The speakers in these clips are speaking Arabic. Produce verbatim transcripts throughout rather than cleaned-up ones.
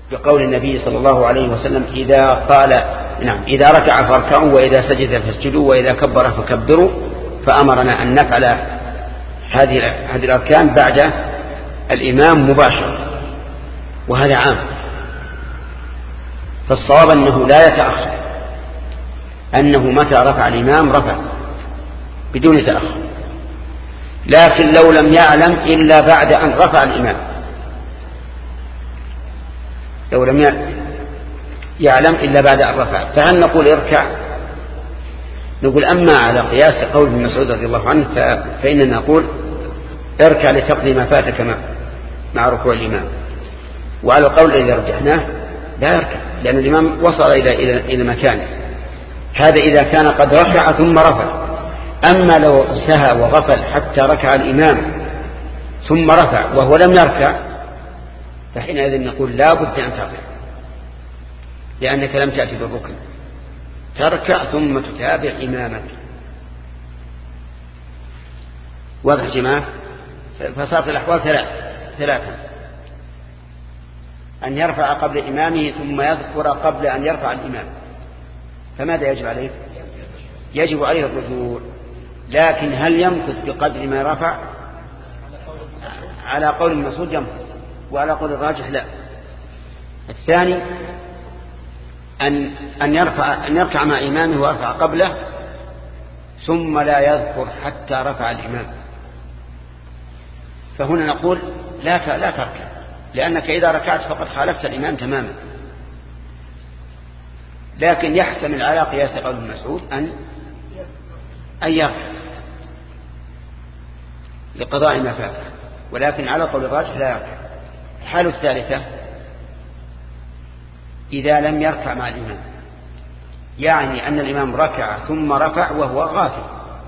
بقول النبي صلى الله عليه وسلم إذا قال نعم إذا ركع فاركعوا وإذا سجد فاسجدوا وإذا كبر فكبروا، فأمرنا أن نفعل هذه هذه الأركان بعد الإمام مباشرة، وهذا عام. فالصواب أنه لا يتأخر، أنه متى رفع الإمام رفع بدون تأخر، لكن لو لم يعلم إلا بعد أن رفع الإمام، لو لم يعلم إلا بعد أن رفع، فهل نقول اركع؟ نقول أما على قياس قول ابن مسعود رضي الله عنه فإننا نقول اركع لتقضي ما فاتك مع ركوع الإمام. وعلى القول الذي رجحناه لا يركع، لأن الإمام وصل إلى إلى إلى مكانه. هذا إذا كان قد ركع ثم رفع. أما لو سهى وغفل حتى ركع الإمام ثم رفع وهو لم يركع، فحينئذ نقول لا بد أن تركع، لأنك لم تأتي بالركن، تركع ثم تتابع إمامك. واضح يا جماعة؟ فصارت الأحوال ثلاث ثلاثة: أن يرفع قبل إمامه ثم يذكر قبل أن يرفع الإمام، فماذا يجب عليه؟ يجب عليه الرجوع. لكن هل يمكث بقدر ما رفع؟ على قول المسعود يمكث، وعلى قول الراجح لا. الثاني أن أن يرفع أن يركع مع إمامه ويرفع قبله ثم لا يذكر حتى رفع الإمام، فهنا نقول لا لا تركع، لأنك إذا ركعت فقد خالفت الإمام تماما. لكن يحتمل على قياس قول ابن مسعود أن أن يركع لقضاء ما فاته، ولكن على قول الراجح لا يركع. الحالة الثالثة إذا لم يركع مع الإمام، يعني أن الإمام ركع ثم رفع وهو غافل،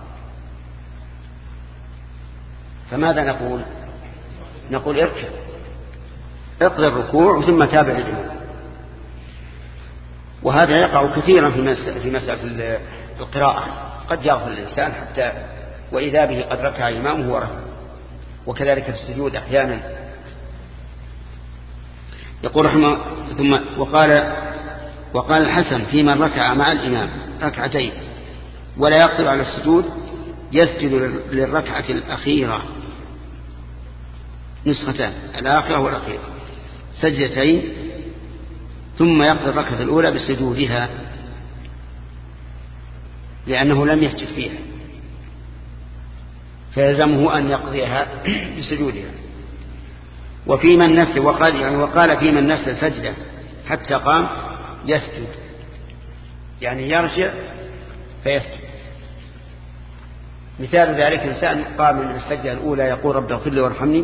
فماذا نقول؟ نقول اركع، اقضي الركوع ثم تابع الإمام. وهذا يقع كثيرا في مسألة القراءة، قد يغفل الإنسان حتى وإذا به قد ركع إمامه ورفع، وكذلك في السجود أحيانا. يقول رحمه ثم وقال وقال الحسن في من ركع مع الإمام ركعتين ولا يقدر على السجود يسجد للركعة الأخيرة نسختان، الآخرة والأخيرة، سجدتين، ثم يقضي الركعة الأولى بسجودها لأنه لم يسجد فيها، فيلزمه أن يقضيها بسجودها. وفي من نسي وقال يعني وقال في من نسي سجدة حتى قام يسجد، يعني يرجع فيسجد. مثال ذلك إنسان قام من السجدة الأولى يقول رب اغفر لي وارحمني،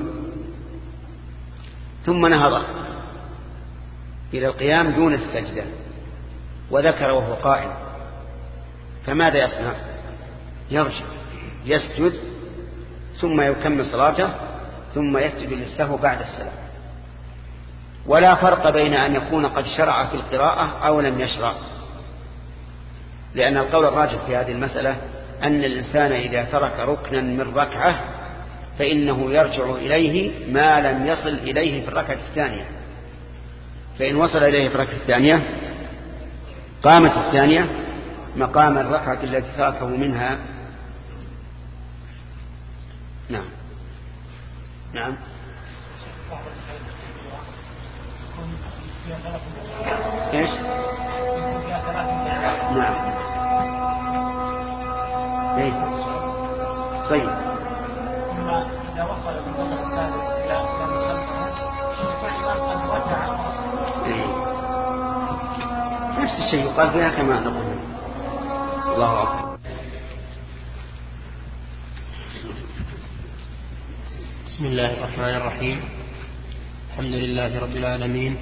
ثم نهض إلى القيام دون السجدة وذكر وهو قائم، فماذا يصنع؟ يرجع يسجد ثم يكمل صلاته ثم يسجد للسهو بعد السلام. ولا فرق بين أن يكون قد شرع في القراءة أو لم يشرع، لأن القول الراجح في هذه المسألة أن الإنسان إذا ترك ركنا من ركعة فإنه يرجع إليه ما لم يصل إليه في الركعة الثانية، فإن وصل إليه في الركعة الثانية قامت الثانية مقام الركعة التي تركه منها. نعم نعم ايش نعم ايه طيب إذا وصل بالنظر الثالث إلى الإمام قد رجع نفس الشيء يقال فيها كما نقول. الله أكبر. بسم الله الرحمن الرحيم. الحمد لله رب العالمين،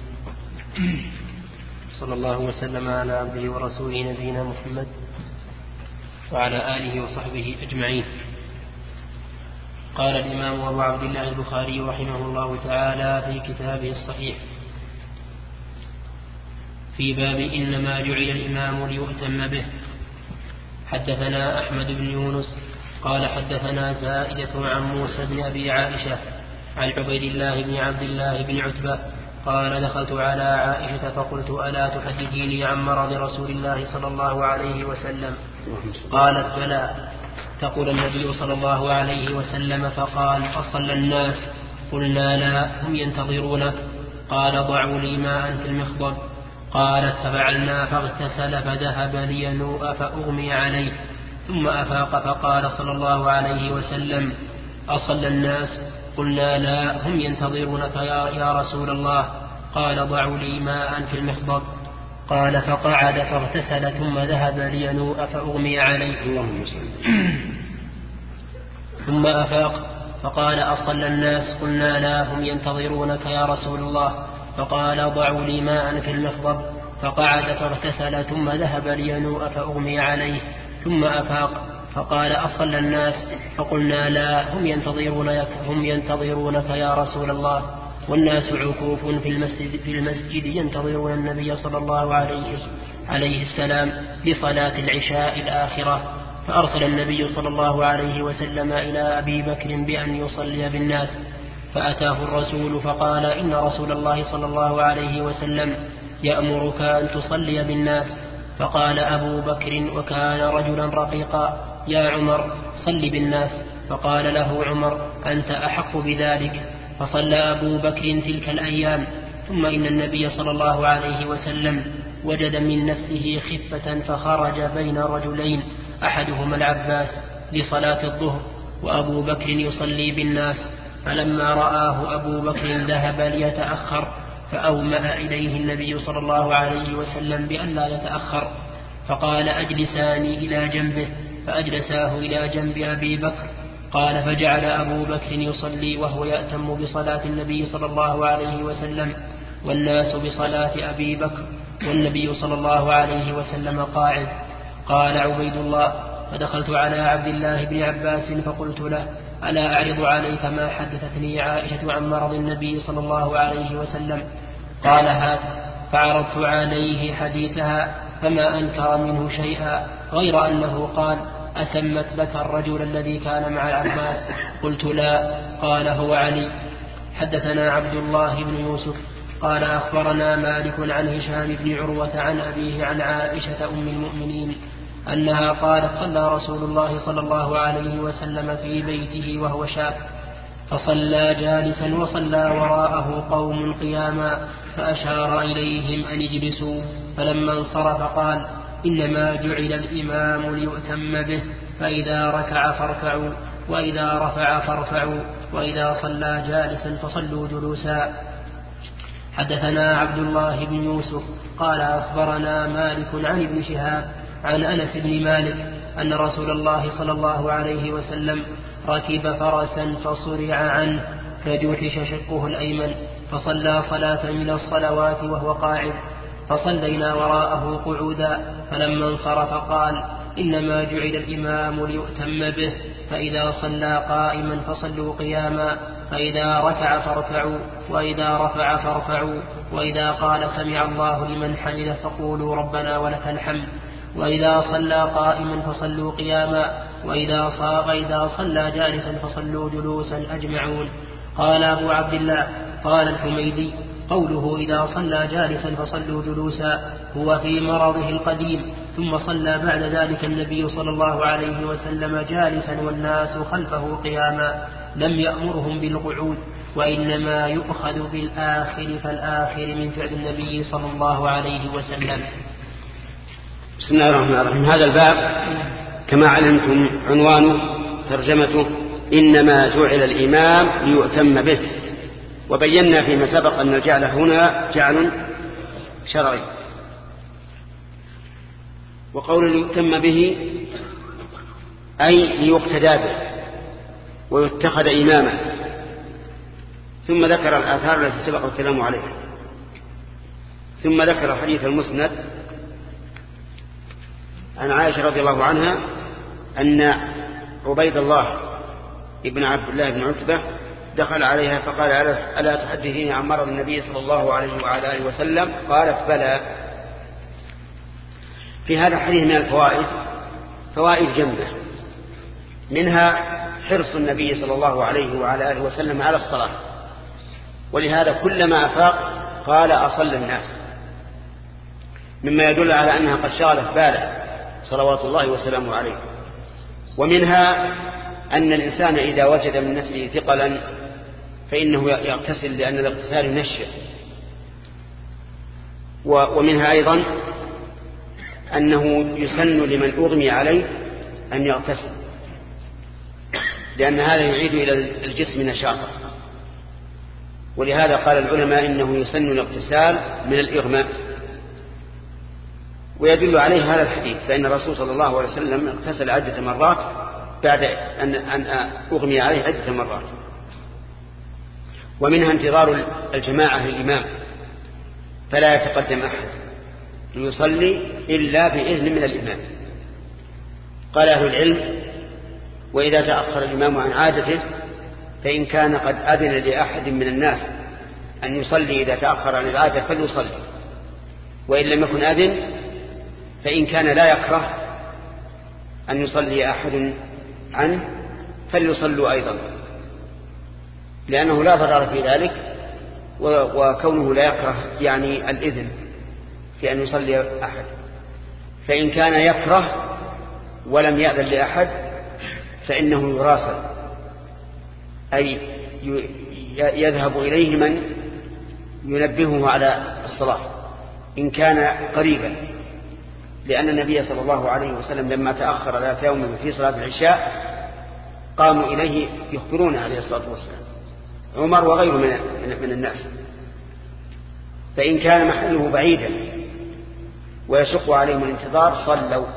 صلى الله وسلم على عبده ورسوله نبينا محمد وعلى آله وصحبه أجمعين. قال الإمام أبو عبد الله البخاري رحمه الله تعالى في كتابه الصحيح في باب إنما جعل الإمام ليؤتم به: حدثنا أحمد بن يونس قال حدثنا زائدة عن موسى بن أبي عائشة عن عبيد الله بن عبد الله بن عتبة قال دخلت على عائشة فقلت ألا تحدثيني عن مرض رسول الله صلى الله عليه وسلم؟ قالت بلى. تقول النبي صلى الله عليه وسلم فقال أصلى الناس؟ قلنا لا هم ينتظرونك. قال ضعوا لي ماء في المخضب. قالت ففعلنا فاغتسل فذهب لينوء فأغمي عليه ثم أفاق فقال صلى الله عليه وسلم أصلى الناس؟ قلنا لا هم ينتظرونك يا رسول الله. قال ضعوا لي ماء في المخضب. قال فقعد فاغتسل ثم ذهب لينوء فأغمي عليه ثم أفاق فقال أصلى الناس؟ قلنا لا هم ينتظرونك يا رسول الله. فقال ضعوا لي ماء في المخضب. فقعد فاغتسل ثم ذهب لينوء فأغمي عليه ثم أفاق فقال أصلى الناس؟ فقلنا لا هم ينتظرونك, هم ينتظرونك يا رسول الله. والناس عكوف في المسجد, في المسجد ينتظرون النبي صلى الله عليه, عليه السلام لصلاة العشاء الآخرة. فأرسل النبي صلى الله عليه وسلم إلى أبي بكر بأن يصلي بالناس. فأتاه الرسول فقال إن رسول الله صلى الله عليه وسلم يأمرك أن تصلي بالناس. فقال أبو بكر وكان رجلا رقيقا يا عمر صل بالناس. فقال له عمر أنت أحق بذلك. فصلى أبو بكر تلك الأيام. ثم إن النبي صلى الله عليه وسلم وجد من نفسه خفة فخرج بين رجلين أحدهما العباس لصلاة الظهر وأبو بكر يصلي بالناس. فلما رآه أبو بكر ذهب ليتأخر فأومأ إليه النبي صلى الله عليه وسلم بأن لا يتأخر. فقال أجلساني إلى جنبه. فأجلساه إلى جنب أبي بكر. قال فجعل أبو بكر يصلي وهو يأتم بصلاة النبي صلى الله عليه وسلم والناس بصلاة أبي بكر والنبي صلى الله عليه وسلم قاعد. قال عبيد الله فدخلت على عبد الله بن عباس فقلت له ألا أعرض عليك ما حدثتني عائشة عن مرض النبي صلى الله عليه وسلم؟ قال هات. فعرضت عليه حديثها فما أنكر منه شيئا غير أنه قال أسمت لك الرجل الذي كان مع العباس؟ قلت لا. قال هو علي. حدثنا عبد الله بن يوسف قال أخبرنا مالك عن هشام بن عروة عن أبيه عن عائشة أم المؤمنين أنها قالت صلى رسول الله صلى الله عليه وسلم في بيته وهو شاب فصلى جالسا وصلى وراءه قوم قياما فأشار إليهم أن اجلسوا. فلما انصرف قال إنما جعل الإمام ليؤتم به فإذا ركع فاركعوا وإذا رفع فارفعوا وإذا صلى جالسا فصلوا جلوسا. حدثنا عبد الله بن يوسف قال أخبرنا مالك عن ابن شهاب عن أنس بن مالك أن رسول الله صلى الله عليه وسلم ركب فرسا فصرع عنه فجوحش شقه الأيمن فصلى صلاة من الصلوات وهو قاعد. فصلينا وراءه قعودا. فلما انصرف قال إنما جعل الإمام ليؤتم به فإذا صلى قائما فصلوا قياما فإذا ركع فاركعوا وإذا رفع فارفعوا وإذا قال سمع الله لمن حمده فقولوا ربنا ولك الحمد وإذا صلى قائما فصلوا قياما وإذا وإذا صلى جالسا فصلوا جلوسا أجمعون. قال أبو عبد الله قال الحميدي قوله إذا صلى جالسا فصلوا جلوسا هو في مرضه القديم. ثم صلى بعد ذلك النبي صلى الله عليه وسلم جالسا والناس خلفه قياما لم يأمرهم بالقعود وإنما يؤخذ بالآخر فالآخر من فعل النبي صلى الله عليه وسلم. بسم الله الرحمن الرحيم. هذا الباب كما علمتم عنوانه ترجمته إنما جعل الإمام ليؤتم به. وبينا فيما سبق أن الجعل هنا جعل شرعي. وقول ليؤتم به أي ليقتدى به ويتخذ إماما. ثم ذكر الآثار التي سبق الكلام عليها. ثم ذكر حديث المسند عن عائشة رضي الله عنها أن عبيد الله ابن عبد الله بن عتبة دخل عليها فقال ألا تحدثيني عن مرض النبي صلى الله عليه وعلى آله وسلم؟ قالت بلى. في هذا الحديث من الفوائد فوائد جمة، منها حرص النبي صلى الله عليه وعلى آله وسلم على الصلاة، ولهذا كلما أفاق قال أصلى الناس، مما يدل على أنها قد شغلت باله صلوات الله وسلامه عليه. ومنها أن الإنسان إذا وجد من نفسه ثقلا فإنه يغتسل، لأن الاغتسال ينشط. ومنها أيضا أنه يسن لمن أغمي عليه أن يغتسل، لأن هذا يعيد إلى الجسم نشاطا. ولهذا قال العلماء إنه يسن الاغتسال من الإغماء. ويدل عليه هذا الحديث، فإن الرسول صلى الله عليه وسلم اغتسل عدة مرات بعد أن أغمي عليه عدة مرات. ومنها انتظار الجماعة للإمام، فلا يتقدم أحد يصلي إلا بإذن من الإمام. قال أهل العلم: وإذا تأخر الإمام عن عادته فإن كان قد أذن لأحد من الناس أن يصلي إذا تأخر عن العادة فليصلي، وإن لم يكن أذن فإن كان لا يكره أن يصلي أحد عنه فليصلوا أيضا، لأنه لا ضرر في ذلك، وكونه لا يكره يعني الإذن في أن يصلي أحد. فإن كان يكره ولم يأذن لأحد فإنه يراسل، أي يذهب إليه من ينبهه على الصلاة إن كان قريبا، لأن النبي صلى الله عليه وسلم لما تأخر ذات يوم في صلاة العشاء قاموا إليه يخبرون عليه الصلاة والسلام، عمر وغيره من, من الناس. فإن كان محله بعيدا ويشق عليهم الانتظار صلوا.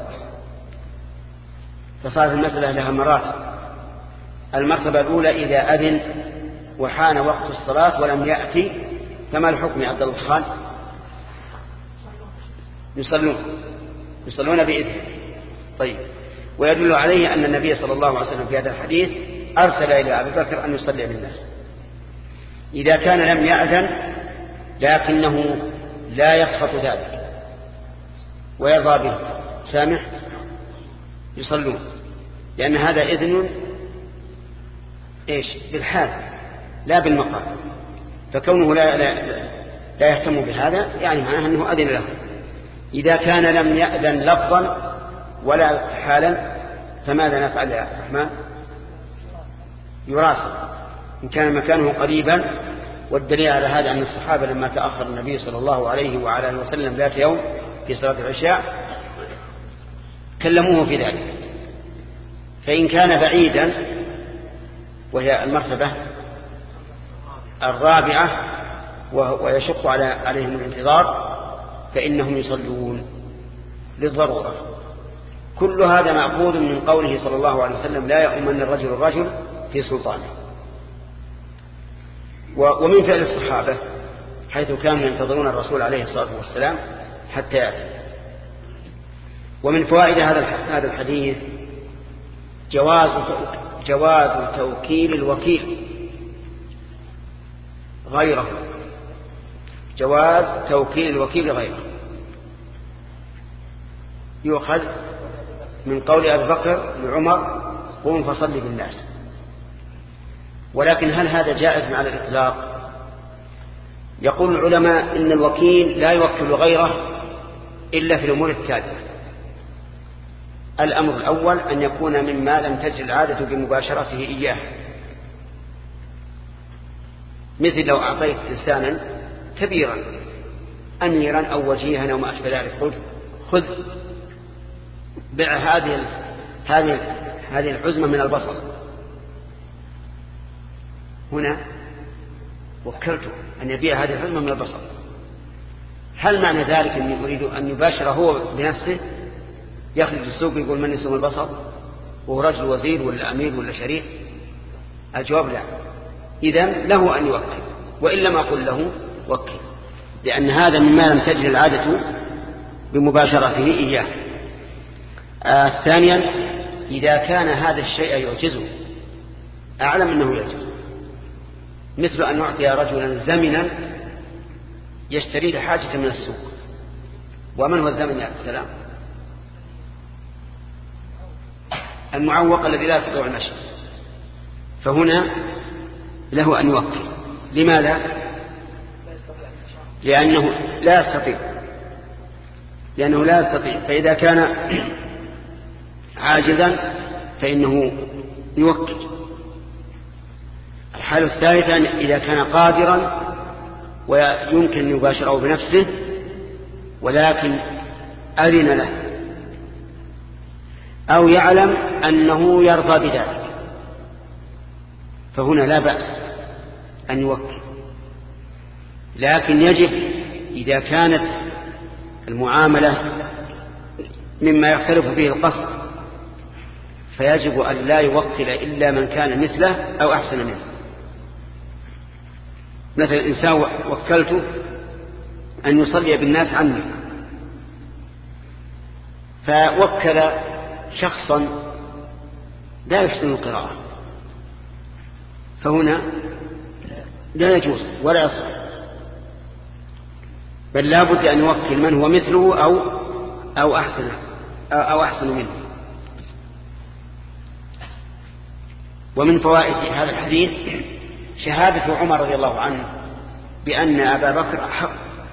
فصارت المسألة لها مراتب. المرتبة الأولى إذا أذن وحان وقت الصلاة ولم يأتي فما الحكم يا عبد الله خان؟ يصلون يصلون بإذن. طيب. ويدل عليه أن النبي صلى الله عليه وسلم في هذا الحديث أرسل إلى أبي بكر أن يصلي بالناس. إذا كان لم يأذن لكنه لا يسخط ذلك ويرضى به سامح يصلون، لأن هذا إذن إيش بالحال لا بالمقام. فكونه لا, لا, لا يهتم بهذا يعني معناه أنه أذن له. إذا كان لم يأذن لفظا ولا حالا فماذا نفعل يا الرحمن؟ يراسل إن كان مكانه قريبا. والدليل على هذا أن الصحابة لما تأخر النبي صلى الله عليه وعلى اله وسلم ذات يوم في صلاة العشاء كلموه في ذلك. فإن كان بعيدا وهي المرتبة الرابعة ويشق على عليهم الانتظار فإنهم يصلون للضرورة. كل هذا مأخوذ من قوله صلى الله عليه وسلم: لا يؤمن الرجل الرجل في سلطانه. ومن فعل الصحابة حيث كانوا ينتظرون الرسول عليه الصلاة والسلام حتى يأتي. ومن فوائد هذا الحديث جواز جواز توكيل الوكيل غيره جواز توكيل الوكيل غيره. يؤخذ من قول أبي بكر لعمر: قوم فصلي بالناس. ولكن هل هذا جائز على الإطلاق؟ يقول العلماء إن الوكيل لا يوكل غيره إلا في الأمور التالية. الأمر الأول أن يكون مما لم تجر العادة بمباشرته إياه، مثل لو أعطيت إنسانا كبيرا أميرا أو وجيها أو ما أشبه ذلك قلت: خذ بيع هذه هذه هذه العزمة من البصل، هنا وكلته أن يبيع هذه العزمة من البصل. هل معنى ذلك أني أريد أن يباشر هو بنفسه يخرج السوق يقول: من يسوم البصل؟ وهو رجل وزير ولا أمير ولا شريف؟ الجواب لا. إذن له أن يوكل، وإن لم أقل له وكل، لأن هذا مما لم تجري العادة بمباشرته إياه. آه ثانيا إذا كان هذا الشيء يعجزه، أعلم أنه يعجز، مثل أن يعطي رجلا زمنا يشتري لحاجة من السوق. ومن هو الزمن يا السلام؟ المعوق الذي لا يستطيع المشي. فهنا له أن يوكل. لماذا؟ لأنه لا يستطيع لأنه لا يستطيع فإذا كان عاجزا فإنه يوكل. الحالة الثالثة إذا كان قادرا ويمكن أن يباشره بنفسه ولكن أذن له أو يعلم أنه يرضى بذلك فهنا لا بأس أن يوكل. لكن يجب إذا كانت المعاملة مما يختلف فيه القصد فيجب أن لا يوكل إلا من كان مثله أو أحسن منه. مثل إنسان وكلته أن يصلي بالناس عني فوكل شخصا لا يحسن القراءة فهنا لا يجوز ولا يصح، بل لا بد أن يوكل من هو مثله أو أو أحسن أو أحسن منه. ومن فوائد هذا الحديث شهادة عمر رضي الله عنه بأن أبا بكر أحق،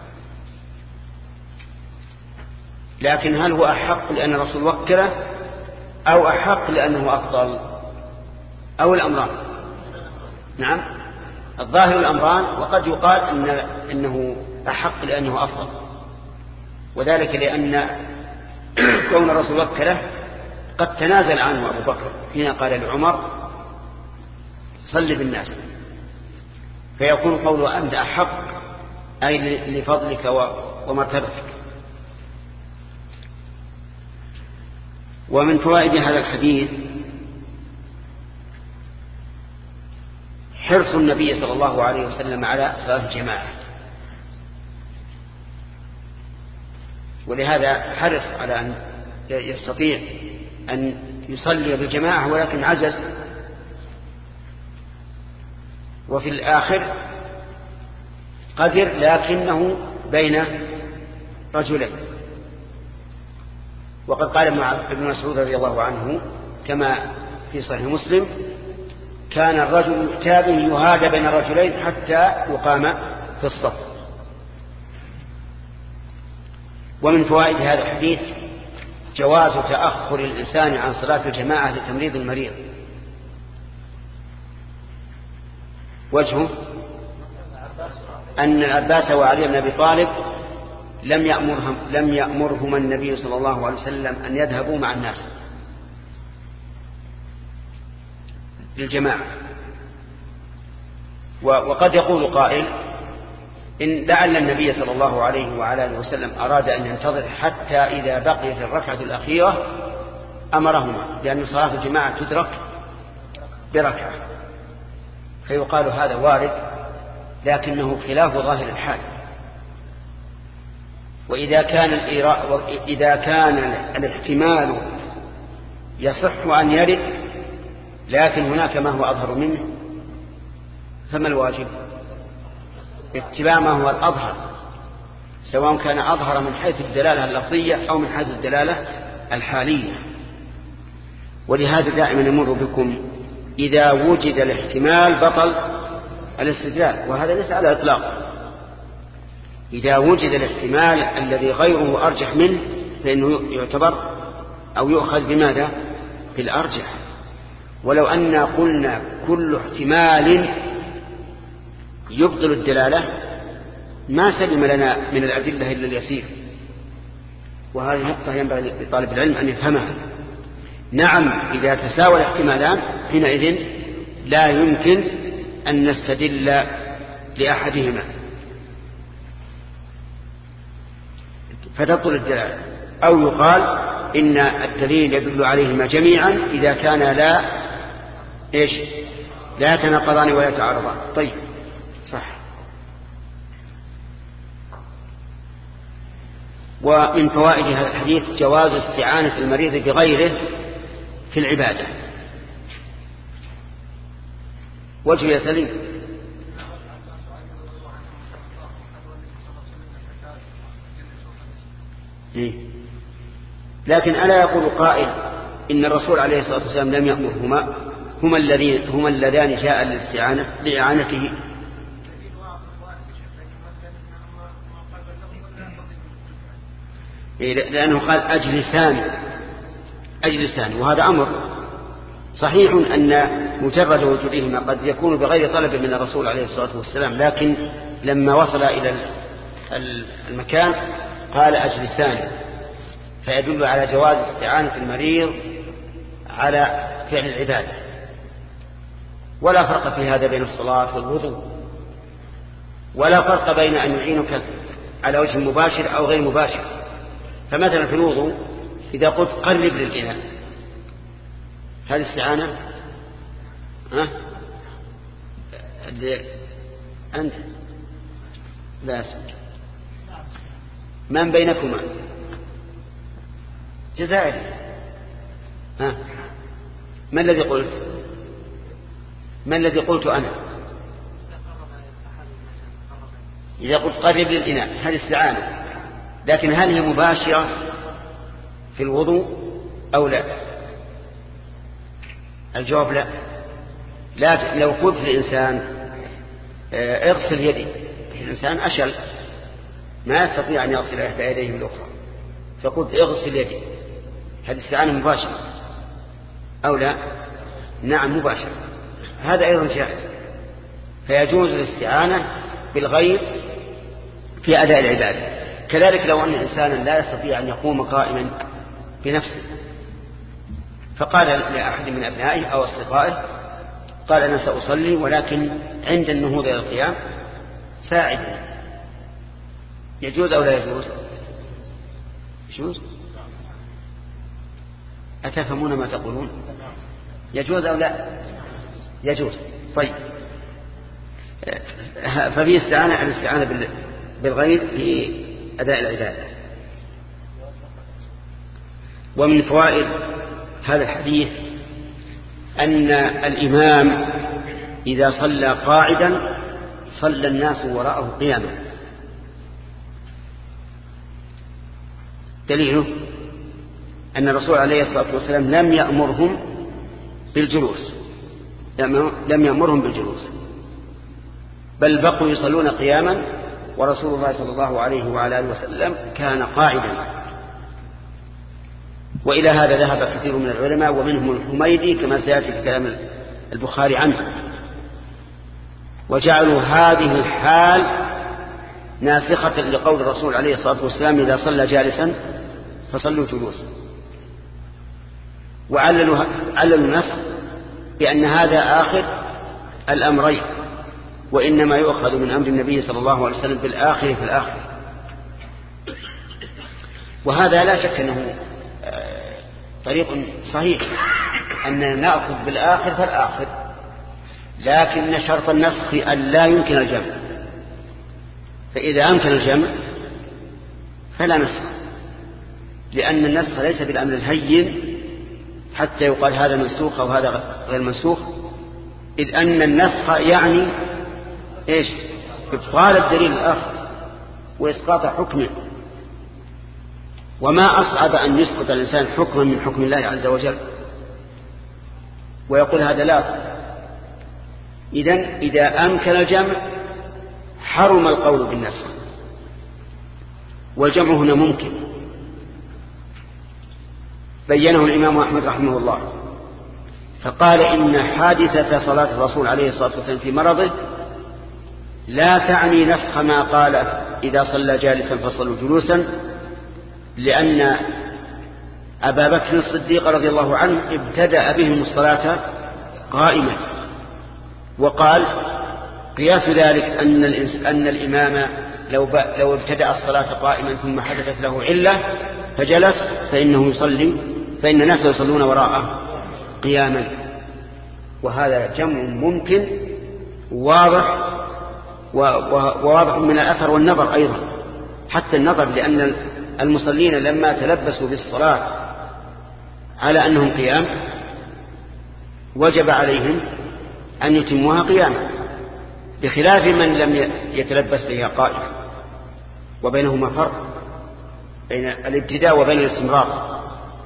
لكن هل هو أحق لأن الرسول وكله أو أحق لأنه أفضل أو الأمران؟ نعم الظاهر الأمران، وقد يقال إن إنه أحق لأنه أفضل، وذلك لأن كون الرسول وكله قد تنازل عنه أبو بكر حين قال لعمر صل بالناس، فيكون قوله أنت أحق أي لفضلك ومرتبتك. ومن فوائد هذا الحديث حرص النبي صلى الله عليه وسلم على صلاة الجماعة، ولهذا حرص على أن يستطيع أن يصلي بالجماعة ولكن عجز. وفي الآخر قدر لكنه بين رجلين، وقد قال ابن مسعود رضي الله عنه كما في صحيح مسلم كان الرجل يؤتى به يهادى بين الرجلين حتى يقام في الصف. ومن فوائد هذا الحديث جواز تأخر الإنسان عن صلاة الجماعة لتمريض المريض. وجهه أن العباس وعلي بن أبي طالب لم يأمرهم لم يأمرهما النبي صلى الله عليه وسلم أن يذهبوا مع الناس للجماعة. وقد يقول قائل إن لعل النبي صلى الله عليه وعلى آله وسلم أراد أن ينتظر حتى إذا بقيت الركعة الأخيرة أمرهما، لأن صلاة الجماعة تدرك بركعة، فيقال هذا وارد لكنه خلاف ظاهر الحال. وإذا كان إذا كان الاحتمال يصح أن يرد لكن هناك ما هو أظهر منه فما الواجب؟ اتباع ما هو الأظهر، سواء كان أظهر من حيث الدلالة اللفظية أو من حيث الدلالة الحالية. ولهذا دائما نمر بكم إذا وجد الاحتمال بطل الاستدلال، وهذا ليس على إطلاق. إذا وجد الاحتمال الذي غيره أرجح منه فإنه يعتبر أو يؤخذ بماذا؟ بالأرجح. ولو أننا قلنا كل احتمال يبطل الدلالة ما سلم لنا من الأدلة إلا اليسير، وهذه نقطة ينبغي لطالب العلم أن يفهمها. نعم إذا تساوى الاحتمالان حينئذ لا يمكن أن نستدل لأحدهما فتبطل الدلالة، أو يقال إن الدليل يدل عليهما جميعا إذا كان لا إيش لا يتناقضان ولا يتعارضان. طيب صح. ومن فوائد هذا الحديث جواز استعانة المريض بغيره في العبادة. وجه يا سليم. إيه؟ لكن ألا يقول قائل إن الرسول عليه الصلاة والسلام لم يأمرهما، هما الذين هما اللذان جاء للاستعانة لإعانته. لأنه قال أجلسان أجلسان، وهذا أمر صحيح أن مجرد وجودهما قد يكون بغير طلب من الرسول عليه الصلاة والسلام، لكن لما وصل إلى المكان قال أجلسان، فيدل على جواز استعانة المريض على فعل العبادة. ولا فرق في هذا بين الصلاة والوضوء، ولا فرق بين أن يعينك على وجه مباشر أو غير مباشر. فمثلا في الوضوء إذا قلت قرب للإناء، هذه استعانة؟ ها؟ أنت لا أسمك. من بينكما؟ جزائري. ها؟ ما الذي قلت؟ ما الذي قلت أنا؟ إذا قلت قرب للإناء هذه استعانة، لكن هل هي مباشرة في الوضوء أو لا؟ الجواب لا. لكن لو قلت للإنسان اغسل يدي، الإنسان أشل ما يستطيع أن يغسل إحدى يديه بالأخرى، فقلت اغسل يدي، هذه استعانة مباشرة أو لا؟ نعم مباشرة، هذا أيضا جائز. فيجوز الاستعانة بالغير في أداء العبادة. كذلك لو أن إنسانا لا يستطيع أن يقوم قائما بنفسه، فقال لأحد من أبنائه أو أصدقائه، قال أنا سأصلي ولكن عند النهوض إلى القيام ساعدني، يجوز أو لا يجوز؟ يجوز. أتفهمون ما تقولون؟ يجوز أو لا؟ يجوز. طيب، ففي استعانة الاستعانة بالغير في أداء العبادة. ومن فوائد هذا الحديث أن الإمام إذا صلى قاعدا صلى الناس وراءه قياما. دليله أن الرسول عليه الصلاة والسلام لم يأمرهم بالجلوس، لم يأمرهم بالجلوس، بل بقوا يصلون قياما، ورسول الله صلى الله عليه وعلى آله وسلم كان قاعدا. وإلى هذا ذهب كثير من العلماء ومنهم الحميدي كما سيأتي في كلام البخاري عنه، وجعلوا هذه الحال ناسخة لقول الرسول عليه الصلاة والسلام إذا صلى جالسا فصلوا جلوسا، وعللوا عللوا النص بأن هذا آخر الأمرين، وإنما يؤخذ من أمر النبي صلى الله عليه وسلم بالآخر في الآخر. وهذا لا شك أنه طريق صحيح أننا نأخذ بالآخر فالآخر، لكن شرط النسخ أن لا يمكن الجمع، فإذا أمكن الجمع فلا نسخ، لأن النسخ ليس بالأمر الهين حتى يقال هذا منسوخ أو هذا غير منسوخ، إذ أن النسخ يعني إيش؟ إبطال الدليل الآخر وإسقاط حكمه. وما أصعب أن يسقط الإنسان حكما من حكم الله عز وجل ويقول هذا لا. إذن إذا أمكن الجمع حرم القول بالنسخ، والجمع هنا ممكن، بينه الإمام أحمد رحمه الله، فقال إن حادثة صلاة الرسول عليه الصلاة والسلام في مرضه لا تعني نسخ ما قال إذا صلى جالسا فصلوا جلوسا، لأن أبا بكر الصديق رضي الله عنه ابتدأ بهم الصلاة قائما، وقال قياس ذلك أن, أن الإمام لو, لو ابتدأ الصلاة قائما ثم حدثت له علة فجلس فإنه يصلي، فإن الناس يصلون وراءه قياما. وهذا جمع ممكن واضح، وواضح من الأثر والنظر أيضا، حتى النظر، لأن المصلين لما تلبسوا بالصلاة على أنهم قيام وجب عليهم أن يتموها قياما، بخلاف من لم يتلبس بها قائما، وبينهما فرق بين الابتداء وبين الاستمرار.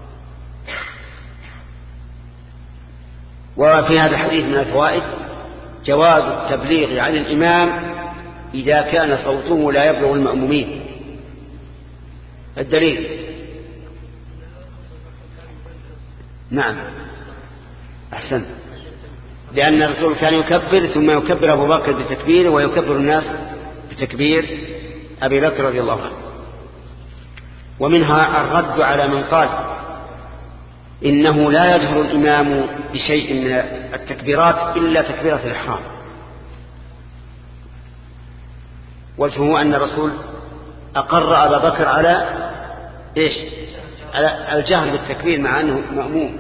وفي هذا الحديث من الفوائد جواز التبليغ عن الإمام إذا كان صوته لا يبلغ المأمومين، الدليل. نعم أحسن، لأن الرسول كان يكبر ثم يكبر أبو بكر بتكبير ويكبر الناس بتكبير أبي بكر رضي الله عنه. ومنها الرد على من قال إنه لا يجهر الإمام بشيء من التكبيرات إلا تكبيرة الإحرام. وجهه أن الرسول أقر أبا بكر على إيش؟ على الجهر بالتكبير مع أنه مأموم،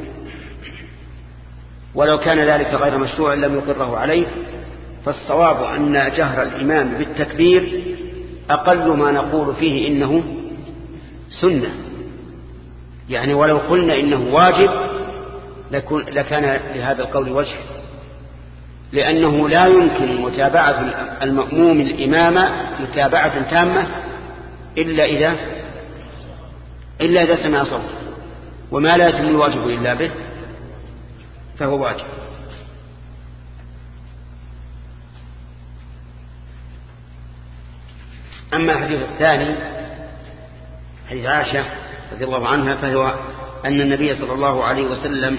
ولو كان ذلك غير مشروع لم يقره عليه. فالصواب أن جهر الإمام بالتكبير أقل ما نقول فيه إنه سنة، يعني ولو قلنا إنه واجب لكان لهذا القول وجه، لأنه لا يمكن متابعة المأموم الإمام متابعة تامة إلا إذا إلا إذا سمع صوت، وما لا يتم الواجب إلا به فهو واجب. أما الحديث الثاني حديث عائشة رضي الله عنها فهو أن النبي صلى الله عليه وسلم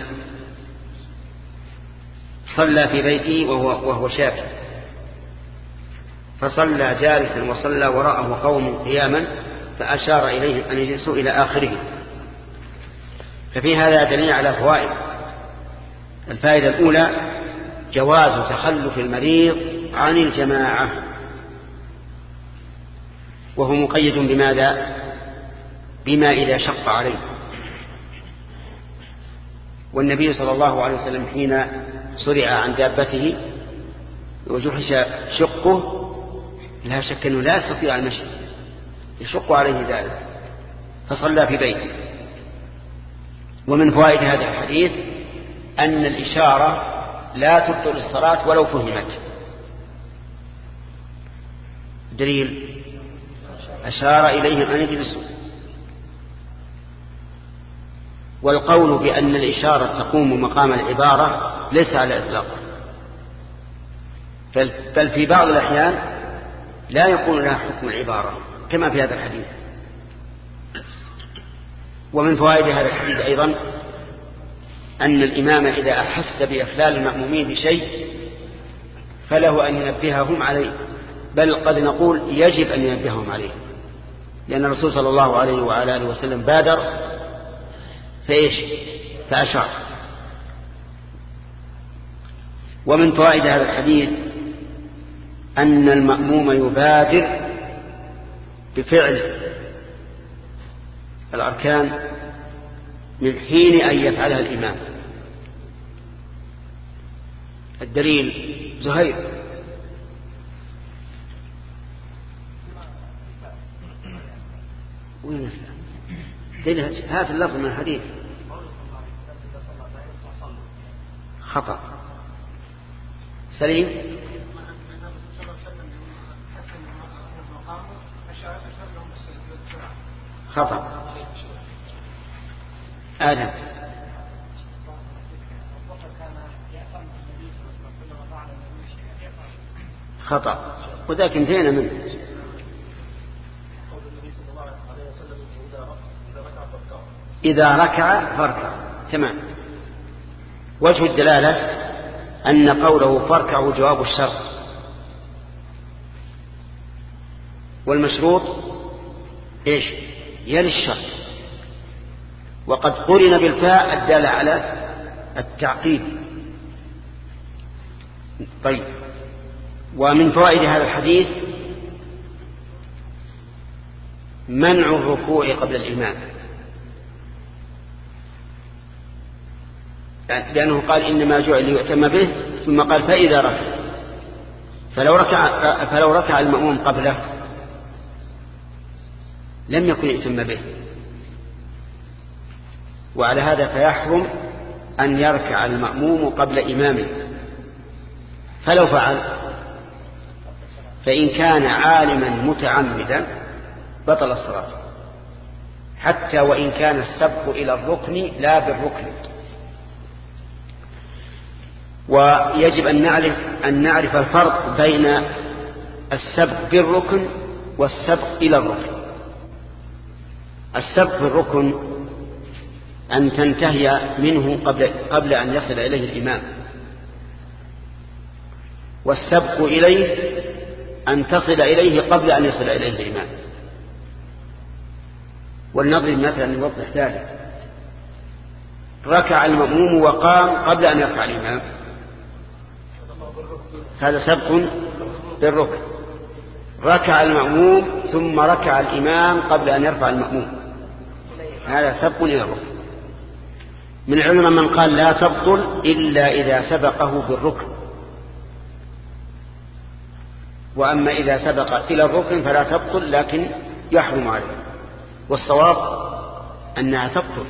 صلى في بيته وهو, وهو شاكي، فصلى جالسا وصلى وراءه قوم قياما فأشار إليهم أن يجلسوا إلى آخره. ففي هذا دليل على فوائد. الفائدة الأولى جواز تخلف المريض عن الجماعة، وهو مقيد بماذا؟ بما إذا شق عليه. والنبي صلى الله عليه وسلم حين صرع عن دابته وجحش شقه لا شك أنه لا يستطيع المشي، يشق عليه ذلك فصلى في بيته. ومن فوائد هذا الحديث أن الإشارة لا تبطل الصلاة ولو فهمت. دليل أشار إليهم أن يجلسوا. والقول بأن الإشارة تقوم مقام العبارة ليس على الإطلاق، بل في بعض الأحيان لا يكون لها حكم العبارة كما في هذا الحديث. ومن فوائد هذا الحديث أيضا أن الإمام إذا أحس بإخلال المأمومين بشيء فله أن ينبههم عليه، بل قد نقول يجب أن ينبههم عليه، لأن الرسول صلى الله عليه وعلى آله وسلم بادر فإيش فأشار. ومن فوائد هذا الحديث أن المأموم يبادر بفعل الأركان من حين أن يفعلها الإمام. الدليل زهير. دليل هذا اللفظ من الحديث خطأ. سليم خطأ. آدم خطأ، وذاك انتهينا منه. إذا ركع فاركع. تمام. وجه الدلالة أن قوله فاركعوا جواب الشرط، والمشروط إيش يلي الشرط، وقد قرن بالفاء الدالة على التعقيد. طيب. ومن فوائد هذا الحديث منع الركوع قبل الإمام، لأنه قال إنما جعل ليؤتم به، ثم قال فإذا ركع. فلو ركع فلو ركع المأموم قبله لم يكن يؤتم به، وعلى هذا فيحرم أن يركع المأموم قبل إمامه. فلو فعل فإن كان عالما متعمدا بطل الصلاة، حتى وإن كان السبق إلى الركن لا بالركن. ويجب أن نعرف أن نعرف الفرق بين السبق بالركن والسبق إلى الركن. السبق في الركن أن تنتهي منه قبل, قبل أن يصل إليه الإمام، والسبق إليه أن تصل إليه قبل أن يصل إليه الإمام. ولنضرب مثلا نوضح ذلك. ركع المأموم وقام قبل أن يرفع الإمام، هذا سبق بالركن. ركع المأموم ثم ركع الإمام قبل أن يرفع المأموم، هذا سبق إلى الركن. من العلماء من قال لا تبطل إلا إذا سبقه بالركن، وأما إذا سبق إلى الركن فلا تبطل لكن يحرم عليه. والصواب أنها تبطل،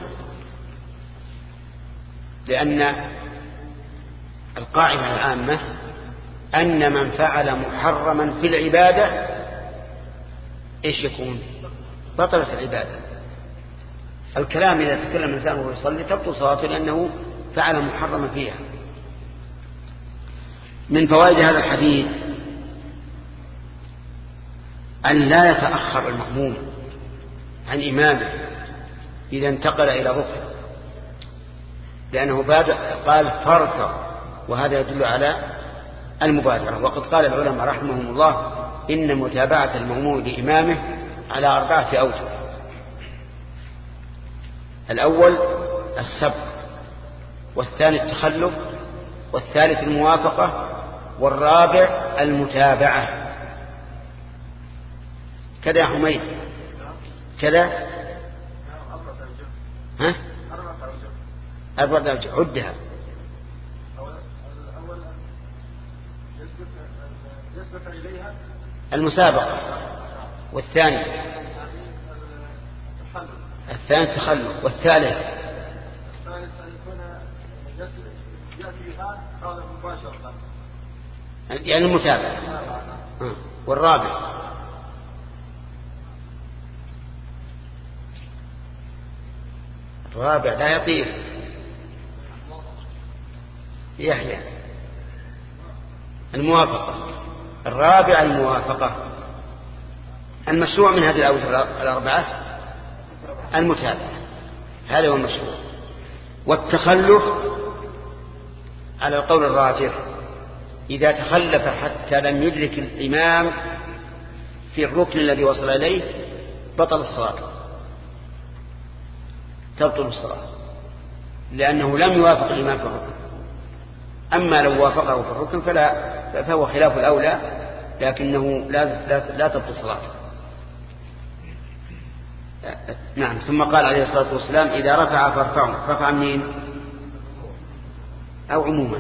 لأن القاعدة العامة أن من فعل محرما في العبادة إيش يكون؟ بطلت العبادة. الكلام إذا تكلم الإنسان وهو يصلي تبطل صلاته لأنه فعل محرما فيها. من فوائد هذا الحديث أن لا يتأخر المأموم عن إمامه إذا انتقل إلى ركن، لأنه قال فاركع، وهذا يدل على المبادرة. وقد قال العلماء رحمهم الله إن متابعة المأموم لإمامه على أربعة أوجه. الأول السبق، والثاني التخلف، والثالث الموافقة، والرابع المتابعة. كذا يا حميد كذا ها أربعة أوجه عدها. المسابقة، والثاني الثاني التخلف، والثالث يعني المتابعة، والرابع الرابع لا يطير يحيى الموافقة. الرابع الموافقة. المشروع من هذه الأوجه الأربعة المتابعة، هذا هو المشروع. والتخلف على القول الراجح إذا تخلف حتى لم يدرك الإمام في الركن الذي وصل إليه بطل الصلاة، تبطل الصلاة، لأنه لم يوافق الإمام في الركن. أما لو وافقه في الركن فلا فهو خلاف الأولى، لكنه لا, لا, لا تبطل صلاته. نعم. ثم قال عليه الصلاة والسلام إذا رفع فارفعوا. رفع منين أو عموما؟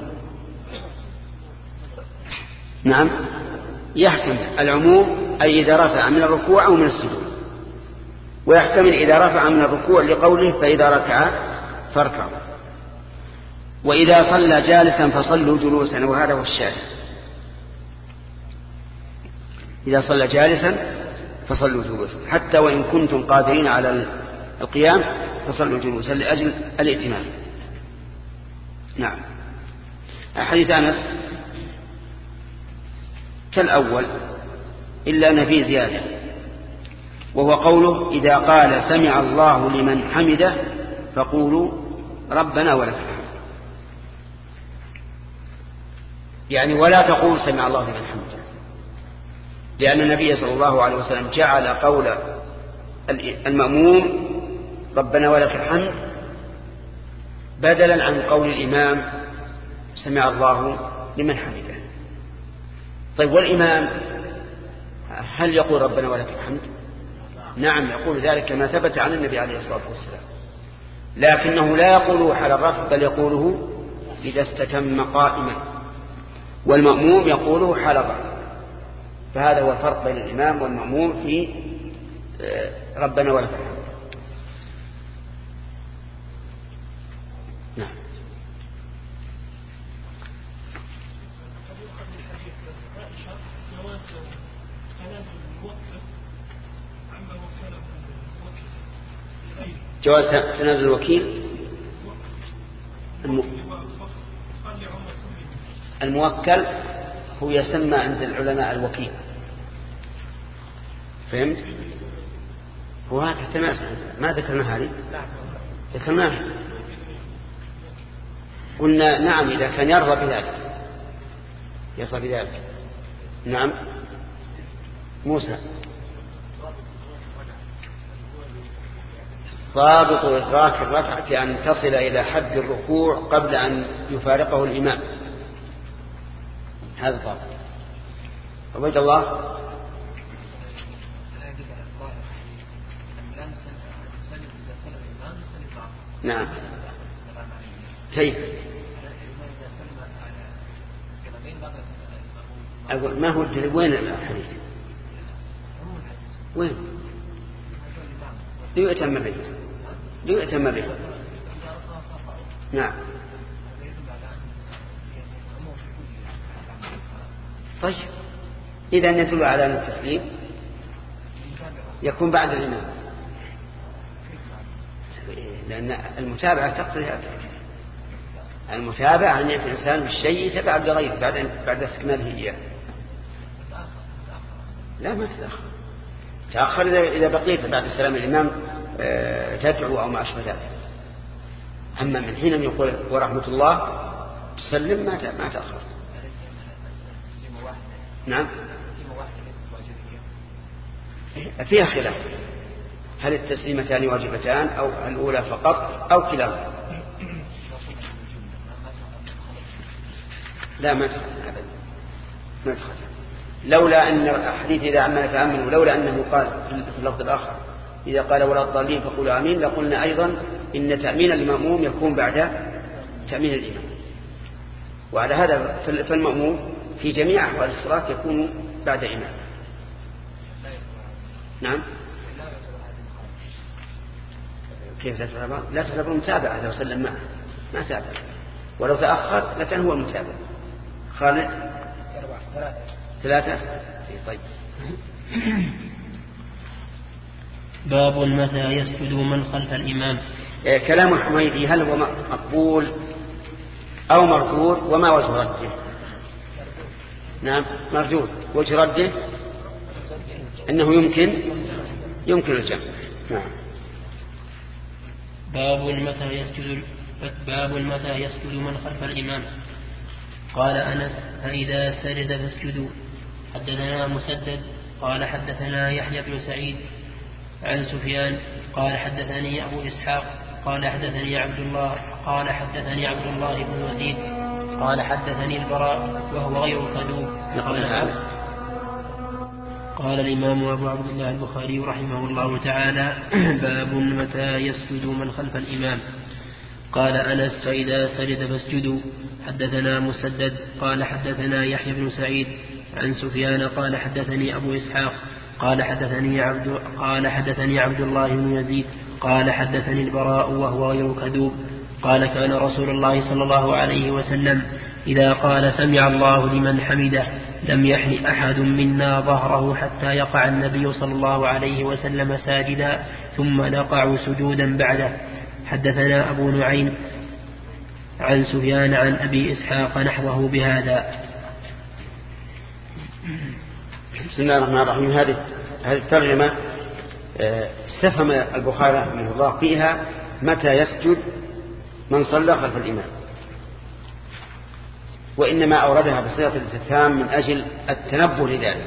نعم يحتمل العموم أي إذا رفع من الركوع أو من السجود، ويحتمل إذا رفع من الركوع لقوله فإذا ركع فاركعوا. وإذا صلى جالسا فصلوا جلوسا، وهذا هو الشاهد. إذا صلى جالسا فصلوا جلوسا، حتى وإن كنتم قادرين على القيام فصلوا جلوسا لأجل الائتمام. نعم. حديث أنس كالأول إلا أن فيه زيادة، وهو قوله إذا قال سمع الله لمن حمده فقولوا ربنا ولك الحمد، يعني ولا تقول سمع الله لمن حمده، لأن النبي صلى الله عليه وسلم جعل قول المأموم ربنا ولك الحمد بدلا عن قول الإمام سمع الله لمن حمده. طيب والإمام هل يقول ربنا ولك الحمد؟ نعم يقول ذلك كما ثبت عن النبي عليه الصلاة والسلام، لكنه لا يقوله حال الرفع بل يقوله إذا استتم قائما، والمأموم يقوله حال الرفع. فهذا هو الفرق بين الإمام والمأموم في ربنا ولك الحمد. نعم. جواز تنازل الوكيل الم... الموكل هو يسمى عند العلماء الوكيل، فهمت؟ هو هذا ما ذكرنا هذه ذكرناها قلنا نعم إذا كان يرضى بذلك يرضى بذلك. نعم موسى ضابط إدراك الركعة أن تصل إلى حد الركوع قبل أن يفارقه الإمام. هذا ضابط. عبيد الله. نعم كيف أقول ما هو الدليل؟ وين الحديث؟ وين ليؤتم به ليؤتم به. نعم طيب إذا يدل على أن التسليم يكون بعد الإمام، لأن المتابعة تقتضي هذا. المتابعة أن يأتي الإنسان بالشيء يتبع بغيره بعد بعد استكماله إياه. لا ما تتأخر. تأخر إذا بقيت بعد السلام الإمام تدعو أو ما أشبه ذلك. أما من حين يقول ورحمة الله تسلم ما ما تأخر. نعم فيها خلاف، هل التسليمتان واجبتان أو الأولى فقط أو كلاهما. لا ما تخلف أبدا ما تخلف، لولا أن حديث إذا عمنا فأمنوا لولا أنه قال في اللفظ الآخر إذا قال ولا الضالين فقولوا آمين لقلنا أيضا إن تأمين المأموم يكون بعد تأمين الإمام. وعلى هذا فالمأموم في جميع أحوال الصلاة يكون بعد إمام. نعم كيف لا تعتبر؟ لا تعتبر متابعة لو سلم معه ما تابع، ولو تأخر لكن هو المتابع. خالد ثلاثة. طيب باب متى يسجد من خلف الإمام. كلام الحميدي هل هو مقبول أو مردود وما وجه رده؟ نعم مردود. وجه رده أنه يمكن يمكن الجمع. نعم. باب متى يسجد باب متى يسجد من خلف الإمام. قال أنس فإذا سجد فاسجدوا. حدثنا مسدد قال حدثنا يحيى بن سعيد عن سفيان قال حدثني أبو إسحاق قال حدثني عبد الله قال حدثني عبد الله بن يزيد قال حدثني البراء وهو غير كذوب. قال الإمام أبو عبد الله البخاري رحمه الله تعالى باب متى يسجد من خلف الإمام. قال أنس فإذا سجد فاسجدوا. حدثنا مسدد قال حدثنا يحيى بن سعيد عن سفيان قال حدثني أبو إسحاق قال حدثني عبد قال حدثني عبد الله بن يزيد قال حدثني البراء وهو غير كذوب قال كان رسول الله صلى الله عليه وسلم إذا قال سمع الله لمن حمده لم يحن أحد منا ظهره حتى يقع النبي صلى الله عليه وسلم ساجدا ثم نقع سجودا بعده. حدثنا أبو نعيم عن سفيان عن أبي إسحاق نحوه بهذا. بسم الله الرحمن الرحيم. هذه هذه الترجمة استفهم البخاري رحمه الله فيها متى يسجد من صلى خلف الإمام، وإنما أوردها بصيغة الاستفهام من أجل التنبه لذلك،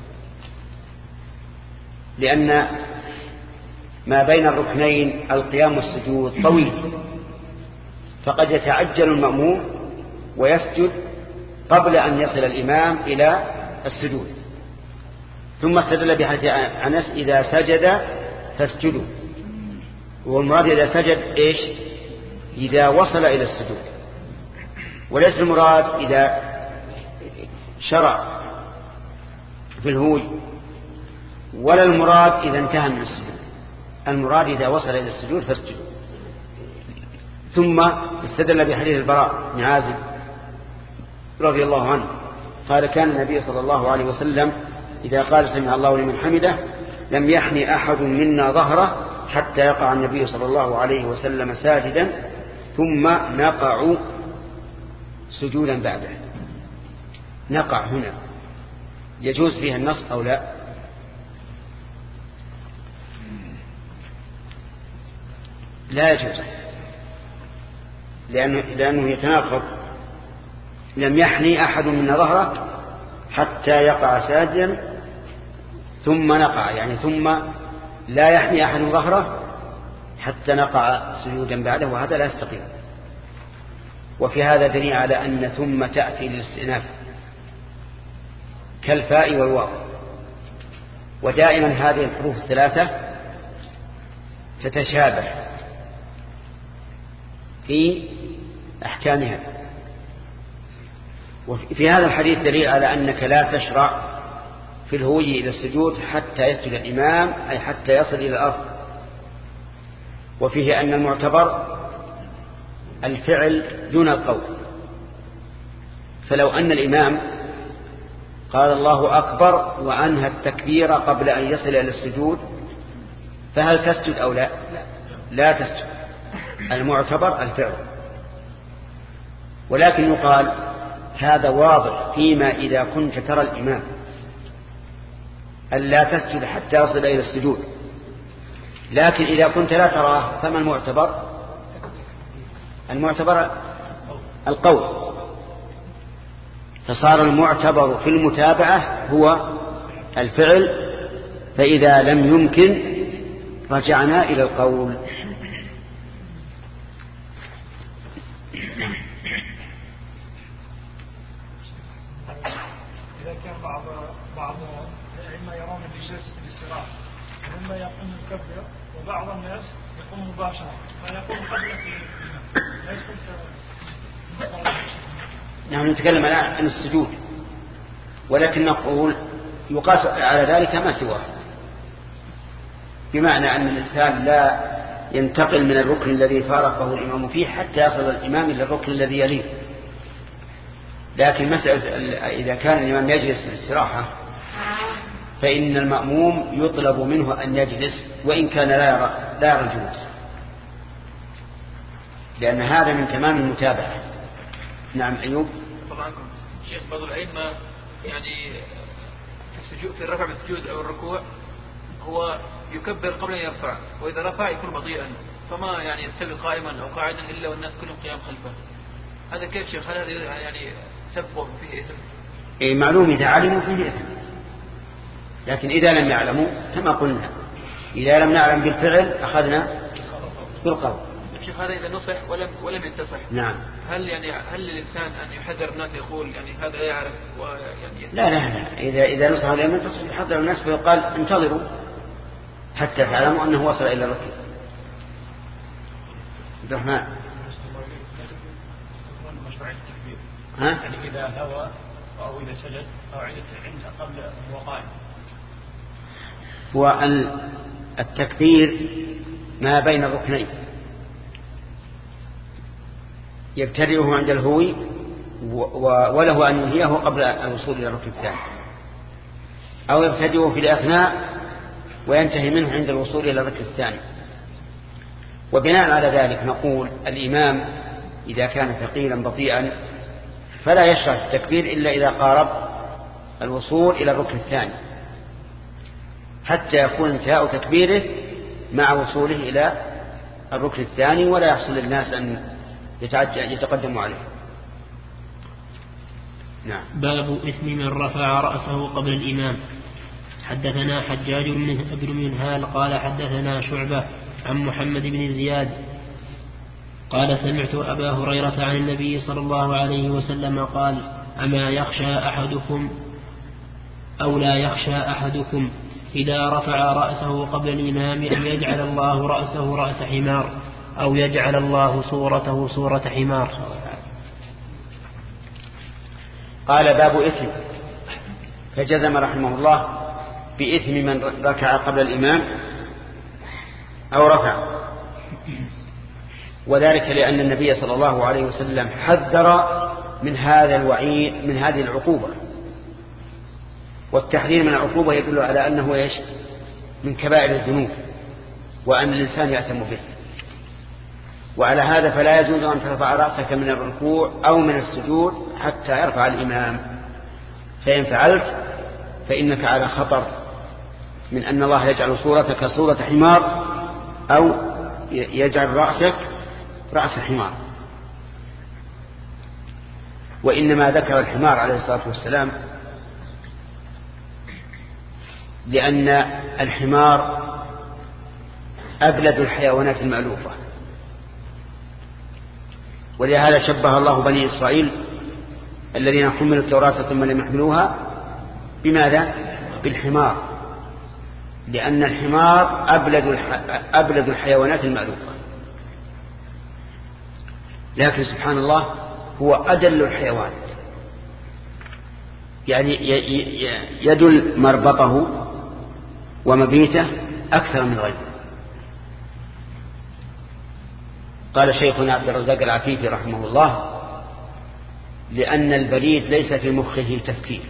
لأن ما بين الركنين القيام والسجود طويل، فقد يتعجل المأموم ويسجد قبل أن يصل الإمام إلى السجود. ثم استدل بحديث أنس إذا سجد فاسجدوا، والمراد إذا سجد إيش؟ إذا وصل إلى السجود، وليس المراد إذا شرع في الهوي، ولا المراد إذا انتهى من السجود. المراد إذا وصل إلى السجود فاسجدوا. ثم استدل بحديث البراء بن عازب رضي الله عنه قال كان النبي صلى الله عليه وسلم إذا قال سمع الله لمن حمده لم يحن أحد منا ظهره حتى يقع النبي صلى الله عليه وسلم ساجدا ثم نقع سجودا بعده. نقع هنا يجوز فيها النص أو لا؟ لا يجوز، لأنه, لأنه يتناقض. لم يحني أحد من ظهره حتى يقع ساجدا ثم نقع، يعني ثم لا يحني أحد ظهره حتى نقع سجودا بعده، وهذا لا يستقيم. وفي هذا دليل على أن ثم تأتي للاستئناف كالفاء والواو. ودائما هذه الحروف الثلاثة تتشابه في أحكامها. وفي هذا الحديث دليل على أنك لا تشرع في الهوي إلى السجود حتى يسجد الإمام، أي حتى يصل إلى الأرض. وفيه أن المعتبر الفعل دون القول. فلو أن الإمام قال الله أكبر وأنهى التكبير قبل أن يصل إلى السجود، فهل تسجد أو لا؟ لا تسجد. المعتبر الفعل. ولكن يقال هذا واضح فيما إذا كنت ترى الإمام ألا تسجد حتى يصل إلى السجود، لكن إذا كنت لا تراه فما المعتبر؟ المعتبر القول. فصار المعتبر في المتابعة هو الفعل، فإذا لم يمكن رجعنا إلى القول. إذا كان بعض بعض الأئمة يرون بجلسة الاستراحة ومما يقوم يكبر، وبعض الناس يقوم مباشرة فيقوم قبل لا يكون. نحن نتكلم الآن عن السجود، ولكن نقول يقاس على ذلك ما سواه، بمعنى أن الإنسان لا ينتقل من الركن الذي فارقه الإمام فيه حتى يصل الإمام إلى الركن الذي يليه. لكن مسألة إذا كان الإمام يجلس للاستراحة فإن المأموم يطلب منه أن يجلس وإن كان لا يرى لا يرى الجلوس، لأن هذا من تمام المتابعة. نعم أيوب. طبعا شيخ بعض الأئمة يعني في السجود في الرفع بالسجود أو الركوع هو يكبر قبل أن يرفع، وإذا رفع يكون بطيئا، فما يعني يستوي قائما أو قاعدا إلا والناس كلهم قيام خلفه. هذا كيف شيخ؟ هل هذا يعني سبب فيه إثم؟ إيه معلوم إذا علموا فيه إثم، لكن إذا لم يعلموا كما قلنا إذا لم نعلم بالفعل أخذنا بالقول. شيخ هذا إذا نصح ولم ولم ينتصح. نعم. هل يعني هل للإنسان أن يحذر الناس يقول يعني هذا لا يعرف ويعني لا لا لا إذا إذا نصح لم ينتصح يحذر الناس فيقال انتظروا حتى تعلموا أنه وصل إلى الركن. عبد الرحمن. ها؟ يعني إذا هوى أو إذا سجد أو عند قبل الوقائع. هو التكبير ما بين الركنين يبتدئه عند الهوي وله أن ينهيه قبل الوصول إلى الركن الثاني، أو يبتدئه في الأثناء وينتهي منه عند الوصول إلى الركن الثاني. وبناء على ذلك نقول الإمام إذا كان ثقيلا بطيئا فلا يشرع التكبير إلا إذا قارب الوصول إلى الركن الثاني، حتى يكون انتهاء تكبيره مع وصوله إلى الركن الثاني ولا يحصل للناس أن يتقدموا عليه. نعم. باب إثم من رفع رأسه قبل الإمام. حدثنا حجاج بن منهال قال حدثنا شعبة عن محمد بن زياد قال سمعت أبا هريرة عن النبي صلى الله عليه وسلم قال أما يخشى أحدكم أو لا يخشى أحدكم إذا رفع رأسه قبل الإمام أن يجعل الله رأسه رأس حمار أو يجعل الله صورته صورة حمار. قال باب إثم، فجزم رحمه الله بإثم من ركع قبل الإمام أو رفع، وذلك لأن النبي صلى الله عليه وسلم حذر من هذا الوعيد من هذه العقوبة، والتحذير من العقوبة يدل على أنه إيش؟ من كبائر الذنوب وأن الإنسان يأثم به. وعلى هذا فلا يجوز أن ترفع رأسك من الركوع أو من السجود حتى يرفع الإمام، فإن فعلت فإنك على خطر من أن الله يجعل صورتك صورة حمار أو يجعل رأسك رأس الحمار. وإنما ذكر الحمار عليه الصلاة والسلام لأن الحمار أبلد الحيوانات المألوفة، ولهذا شبه الله بني إسرائيل الذين حملوا التوراة ثم لم يحملوها بماذا؟ بالحمار، لأن الحمار أبلد, أبلد الحيوانات المألوفة. لكن سبحان الله هو أدل الحيوان، يعني يدل مربطه ومبيته أكثر من غيره. قال شيخنا عبد الرزاق العفيفي رحمه الله: لأن البريد ليس في مخه تفكير،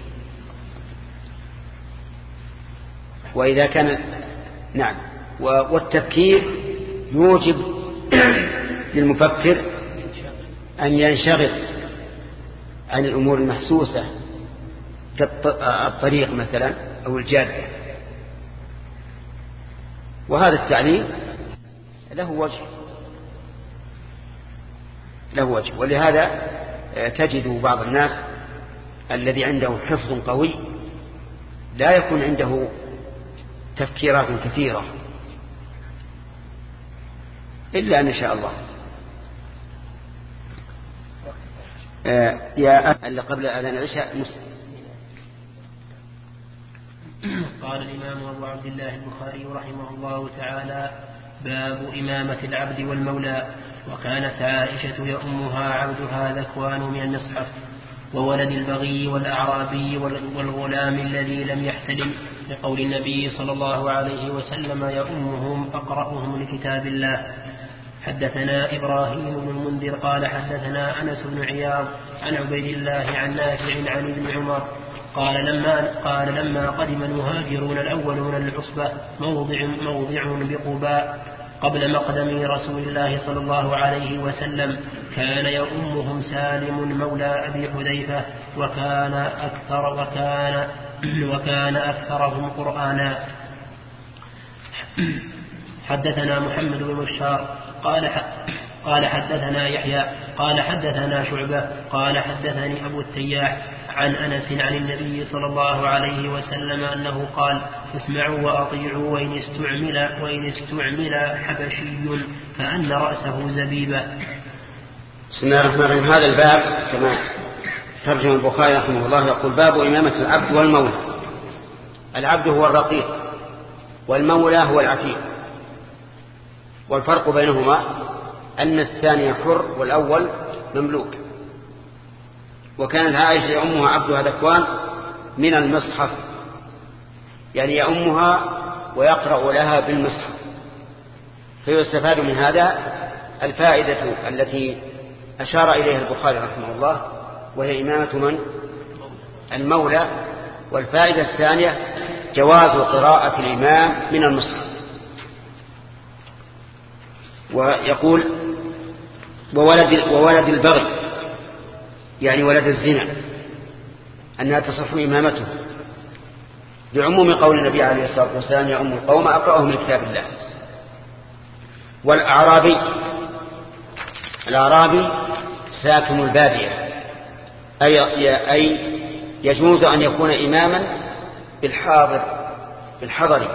وإذا كان نعم والتفكير يوجب للمفكر أن ينشغل عن الأمور المحسوسة كالطريق مثلا أو الجادة، وهذا التعليل له وجه له وجه ولهذا تجد بعض الناس الذي عنده حفظ قوي لا يكون عنده تفكيرات كثيرة إلا أن شاء الله. يا اللي قبل أذان العشاء مسلم. قال الإمام أبو عبد الله البخاري رحمه الله تعالى: باب إمامة العبد والمولى. وكانت عائشة يأمها عبدها ذكوان من المصحف، وولد البغي والأعرابي والغلام الذي لم يحتلم، لقول النبي صلى الله عليه وسلم: يأمهم أقرأهم لكتاب الله. حدثنا إبراهيم بن المنذر قال حدثنا أنس بن عياض عن عبيد الله عن نافع عن ابن عمر قال لما, قال لما قدم المهاجرون الأولون العصبة موضع, موضع بقباء قبل مقدم رسول الله صلى الله عليه وسلم، كان يؤمهم سالم مولى أبي حذيفة، وكان أكثر وكان وكان أكثرهم قرآنا. حدثنا محمد بن بشار قال قال حدثنا يحيى قال حدثنا شعبة قال حدثني أبو التياح عن أنس عن النبي صلى الله عليه وسلم أنه قال: اسمعوا وأطيعوا وإن استعمل, وإن استعمل حبشي كأن رأسه زبيبة. بسم الله الرحمن الرحيم. هذا الباب كما ترجم البخاري رحمه الله يقول: باب إمامة العبد والمولى. العبد هو الرقيق والمولى هو العتيق، والفرق بينهما أن الثاني حر والأول مملوك. وكانت عائشة يأمها عبدها ذكوان من المصحف، يعني يأمها ويقرأ لها بالمصحف. فيستفاد من هذا الفائدة التي أشار إليها البخاري رحمه الله، وهي إمامة من؟ المولى. والفائدة الثانية جواز قراءة الإمام من المصحف. ويقول: وولد, وولد البغي، يعني ولد الزنا، أنها تصح إمامته، بعموم قول النبي عليه الصلاة والسلام: يا أم القوم أقرأهم لكتاب الله. والأعرابي، الأعرابي ساكن البادية، أي, أي يجوز أن يكون إماما بالحاضر بالحضر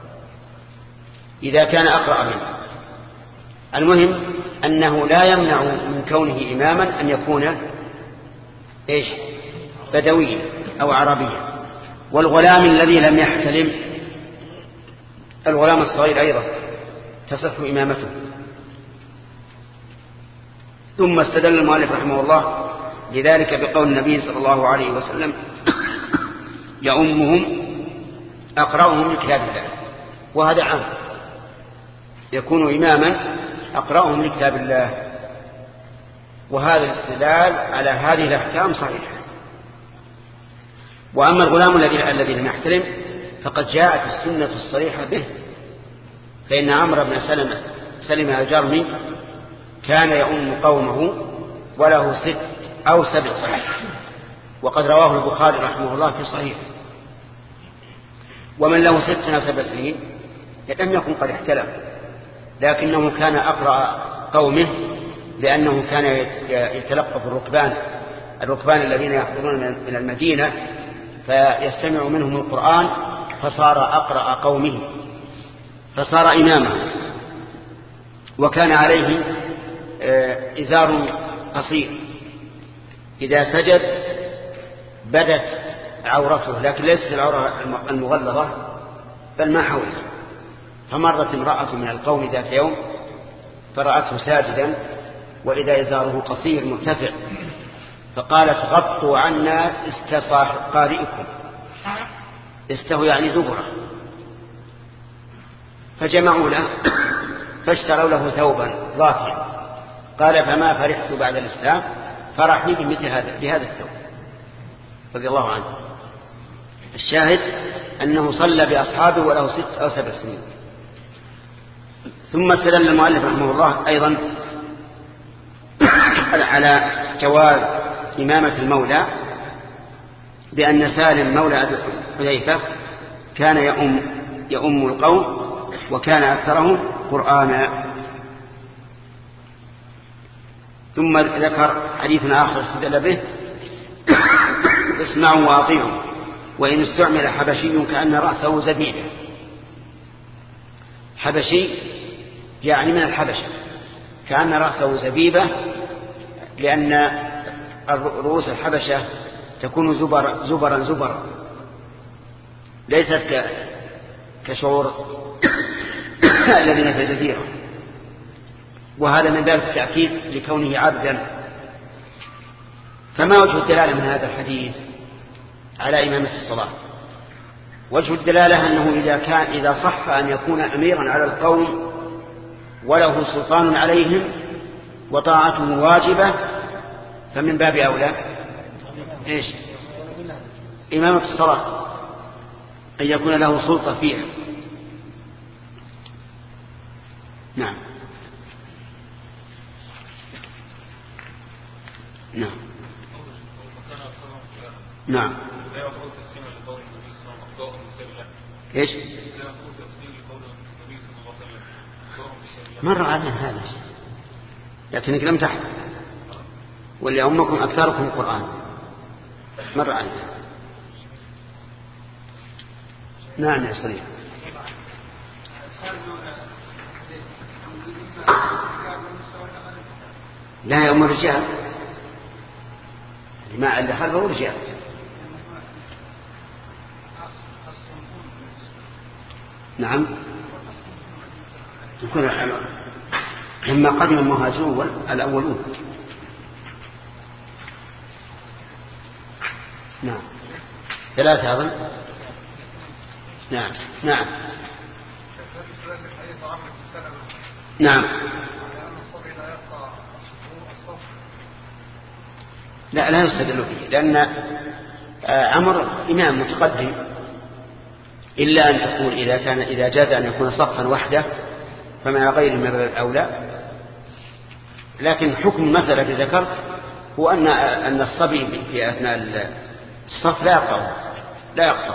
إذا كان أقرأ منه. المهم أنه لا يمنع من كونه إماما أن يكون إيش؟ بدويا أو عربيا. والغلام الذي لم يحتلم، الغلام الصغير أيضا تصح إمامته. ثم استدل المؤلف رحمه الله لذلك بقول النبي صلى الله عليه وسلم: يأمهم أقرأهم لكتاب الله. وهذا عام، يكون إماما أقرأهم لكتاب الله. وهذا الاستدلال على هذه الأحكام صحيح. وأما الغلام الذي الذي لم يحتلم فقد جاءت السنة الصريحة به، فإن عمرو بن سلمة سلم الجرمي كان يؤم قومه وله ست أو سبع سنين، وقد رواه البخاري رحمه الله في صحيح. ومن له ست أو سبع سنين لم يكن قد احتلم، لكنه كان أقرأ قومه لأنه كان يتلقف الركبان الركبان الذين يحضرون من المدينة فيستمع منهم القرآن، فصار أقرأ قومه فصار إماما. وكان عليه إزار قصير، إذا سجد بدت عورته، لكن ليست العورة المغلظة بل ما حوله. فمرت امرأة من القوم ذات يوم فرأته ساجدا وإذا إزاره قصير مرتفع، فقالت غطوا عنا استصاح قارئكم، استه يعني دبره. فجمعوا له فاشتروا له ثوبا ضافيا. قال فما فرحت بعد الإسلام فرحني بمثل هذا بهذا الثوب رضي الله عنه. الشاهد أنه صلى بأصحابه وله ست أو سبع سنين. ثم استدل المؤلف رحمه الله أيضا على جواز إمامة المولى بأن سالم مولى أبي حذيفة كان يؤم, يؤم القوم وكان أكثرهم قرآنا. ثم ذكر حديث آخر استدل به اسمعوا وأطيعوا وإن استعمل حبشي كأن رأسه زبيبة. حبشي يعني من الحبشة، كأن رأسه زبيبة، لأن رؤوس الحبشة تكون زبر زبرا زبرا ليست كشعور الذين في الجزيرة. وهذا من باب التأكيد لكونه عبدا. فما وجه الدلالة من هذا الحديث على إمامة الصلاة؟ وجه الدلالة أنه إذا كان إذا صح أن يكون أميرا على القوم وله سلطان عليهم وطاعته واجبة فمن باب أولى إيش؟ إمامة الصلاة، أن يكون له سلطة فيها. نعم نعم نعم ايش مر علينا هذا الشيء لكنك لم تحفظ ولأمكم أكثركم القرآن مر علينا. نعم يا صديق. لا يا أم الرجال ما اللي خلفه رجال. نعم يكون لما قدم المهاجرون الأولون. نعم ثلاثة أظن. نعم نعم نعم لا لا يستدل فيه لأن عمر إمام متقدم، إلا أن تقول إذا كان إذا جاز أن يكون صفا وحده فمن غير من باب الأولى. لكن حكم المسألة التي ذكرت هو أن أن الصبي في أثناء الصف لا يقطع لا يقطع.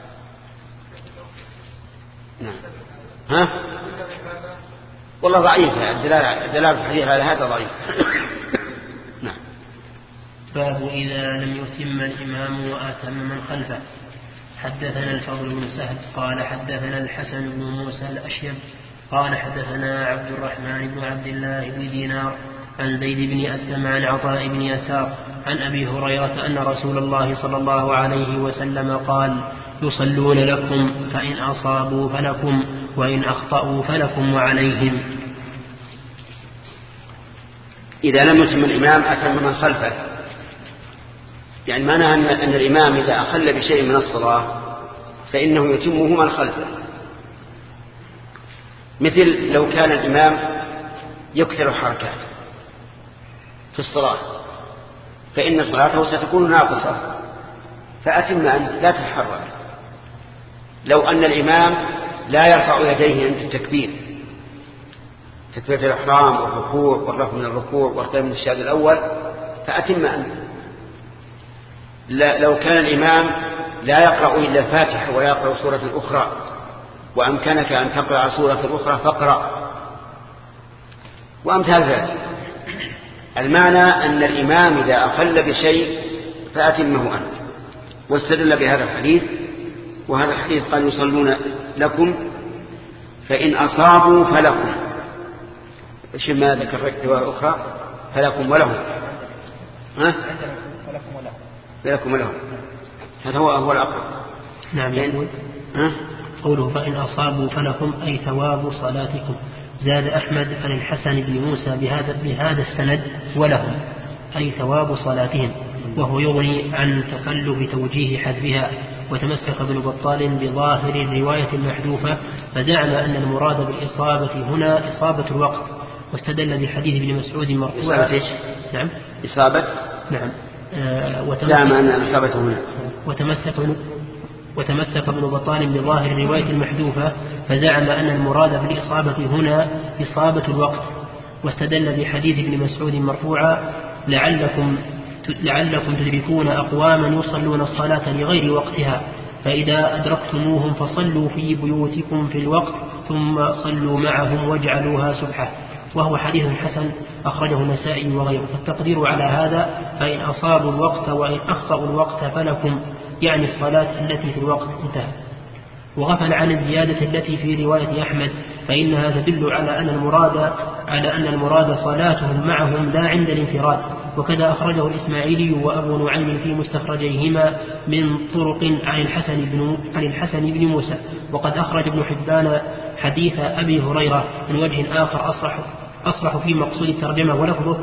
نعم ها والله ضعيف الدلالة الدلالة الحديث على هذا ضعيف. نعم. باب إذا لم يتم الإمام وآتم من خلفه. حدثنا الفضل بن سهل قال حدثنا الحسن بن موسى الأشيب قال حدثنا عبد الرحمن بن عبد الله بن دينار عن زيد بن أسلم عن عطاء بن يسار عن أبي هريرة أن رسول الله صلى الله عليه وسلم قال يصلون لكم فإن أصابوا فلكم وإن أخطأوا فلكم وعليهم. إذا لم يتم الإمام أتم من خلفه، يعني معنى أن الإمام إذا أخل بشيء من الصلاة فإنه يتمه من خلفه. مثل لو كان الإمام يكثر الحركات في الصلاة فإن صلاته ستكون ناقصة فأتم أنت لا تتحرك. لو أن الإمام لا يرفع يديه عند التكبير تكبيرة الإحرام والركوع والرفع من الركوع والقيام من الشهادة الأول فأتم أنت. لو كان الإمام لا يقرأ إلا الفاتحة ولا يقرأ سورة أخرى وأمكنك أن تقرأ سورة أخرى فاقرأ وأمثال ذلك. المعنى أن الإمام إذا أخل بشيء فأتمه أنت، واستدل بهذا الحديث. وهذا الحديث قال يصلون لكم فإن أصابوا فلكم، إيش ما ذكر رواية أخرى فلكم ولهم، ها؟ فلكم ولهم، هذا هو هو الأقرب. نعم يقول ها؟ قوله فإن أصابوا فلكم أي ثواب صلاتكم. زاد أحمد عن الحسن بن موسى بهذا بهذا السند ولهم أي ثواب صلاتهم، وهو يغني عن تكلف توجيه حذفها. وتمسك ابن بطال بظاهر الرواية المحذوفة فزعم أن المراد بالإصابة هنا إصابة الوقت، واستدل بحديث ابن مسعود مرفوعا. نعم إصابة نعم آه زعم أن الإصابة هنا. وتمسك وتمسك ابن بطال بظاهر الرواية المحذوفة فزعم أن المراد بالإصابة هنا إصابة الوقت، واستدل بحديث ابن مسعود مرفوعا لعلكم لعلكم تدركون أقواما يصلون الصلاة لغير وقتها، فإذا أدركتموهم فصلوا في بيوتكم في الوقت ثم صلوا معهم واجعلوها سبحة. وهو حديث حسن أخرجه النسائي وغيره. فالتقدير على هذا فإن أصابوا الوقت وإن أخطأوا الوقت فلكم، يعني الصلاة التي في الوقت انتهى. وغفل عن الزيادة التي في رواية أحمد فإنها تدل على أن المراد على أن المراد صلاتهم معهم لا عند الانفراد. وكذا أخرجه الإسماعيلي وأبو نعيم في مستخرجيهما من طرق عن الحسن بن عن الحسن بن موسى. وقد أخرج ابن حبان حديث أبي هريرة من وجه آخر أصرح أصرح في مقصود الترجمة ولفظه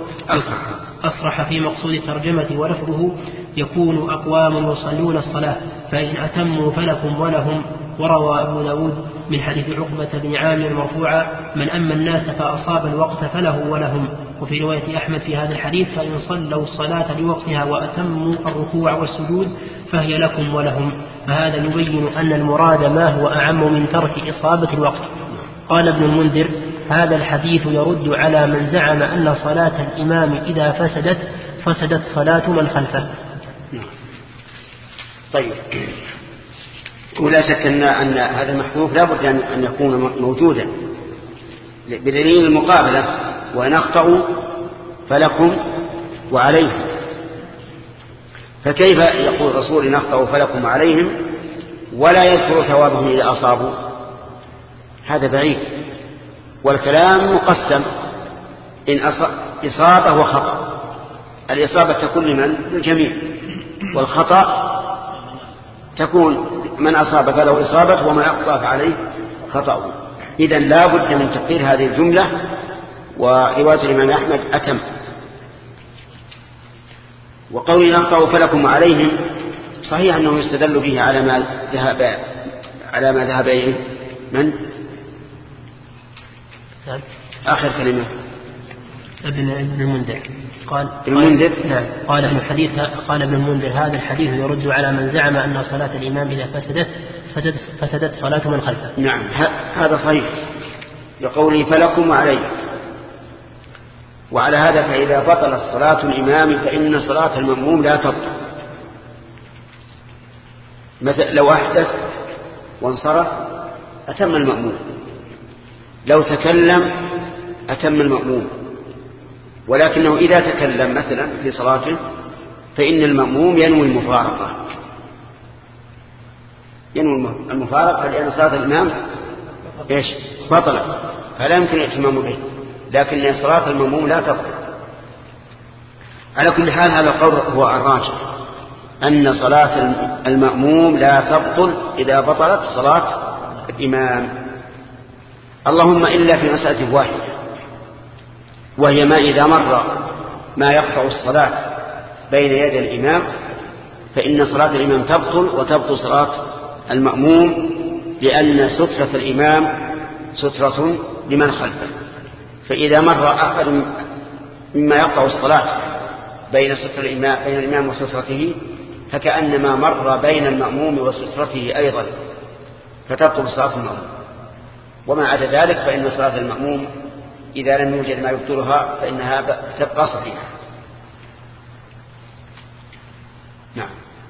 أصرح في مقصود الترجمة ولفظه يكون أقوام يصلون الصلاة فإن أتموا فلكم ولهم. وروى أبو داود من حديث عقبة بن عامر مرفوعا من أما الناس فأصاب الوقت فله ولهم. وفي رواية أحمد في هذا الحديث فإن صلوا الصلاة لوقتها وأتموا الركوع والسجود فهي لكم ولهم. فهذا يبين أن المراد ما هو أعم من ترك إصابة الوقت. قال ابن المنذر هذا الحديث يرد على من زعم أن صلاة الإمام إذا فسدت فسدت صلاة من خلفه. طيب، ولا شك أن, أن هذا المحذوف لا بد أن يكون موجودا بدليل المقابلة وإن أخطأوا فلكم وعليهم. فكيف يقول الرسول إن أخطأوا فلكم وعليهم ولا يذكر ثوابهم إذا أصابوا؟ هذا بعيد. والكلام مقسم إن إصابة وخطأ. الإصابة تكون لمن؟ للجميع، والخطأ تكون من أصاب فله إصابة ومن أخطأ فعليه خطأه. إذن لا بد من تقدير هذه الجملة. ورواية الإمام أحمد أتم. وقول إن أخطأوا فلكم عليهم صحيح أنه يستدل به على ما ذهب على ما ذهب إليه من آخر كلمة ابن ابن المنذر قال ابن المنذر نعم قال ابن الحديث قال ابن المنذر هذا الحديث يرد على من زعم أن صلاة الإمام إذا فسدت فسدت, فسدت صلاة من خلفه. نعم هذا صحيح لقوله فلكم عليه. وعلى هذا فإذا بطلت صلاة الإمام فإن صلاة المأموم لا تبطل. مثل لو أحدث وانصرف أتم المأموم، لو تكلم أتم المأموم، ولكنه إذا تكلم مثلا في صلاته فإن المأموم ينوي المفارقة ينوي المفارقة لأن صلاة الإمام إيش بطلت فلا يمكن الاتمام به، لكن صلاة المأموم لا تبطل. على كل حال هذا القول هو الراجح أن صلاة المأموم لا تبطل إذا بطلت صلاة الإمام، اللهم إلا في مسألة واحدة وهي ما إذا مر ما يقطع الصلاة بين يدي الإمام فإن صلاة الإمام تبطل وتبطل صلاة المأموم، لأن سترة الإمام سترة لمن خلفه. فإذا مر أحد مما يقطع الصلاة بين ستر الإمام بين الإمام وسترته فكأنما مر بين المأموم وسترته أيضا، فتبطل صلاة المأموم. وما عدا ذلك فإن صلاة المأموم إذا لم يوجد ما يبطلها فإنها تبقى صحيحة. نعم.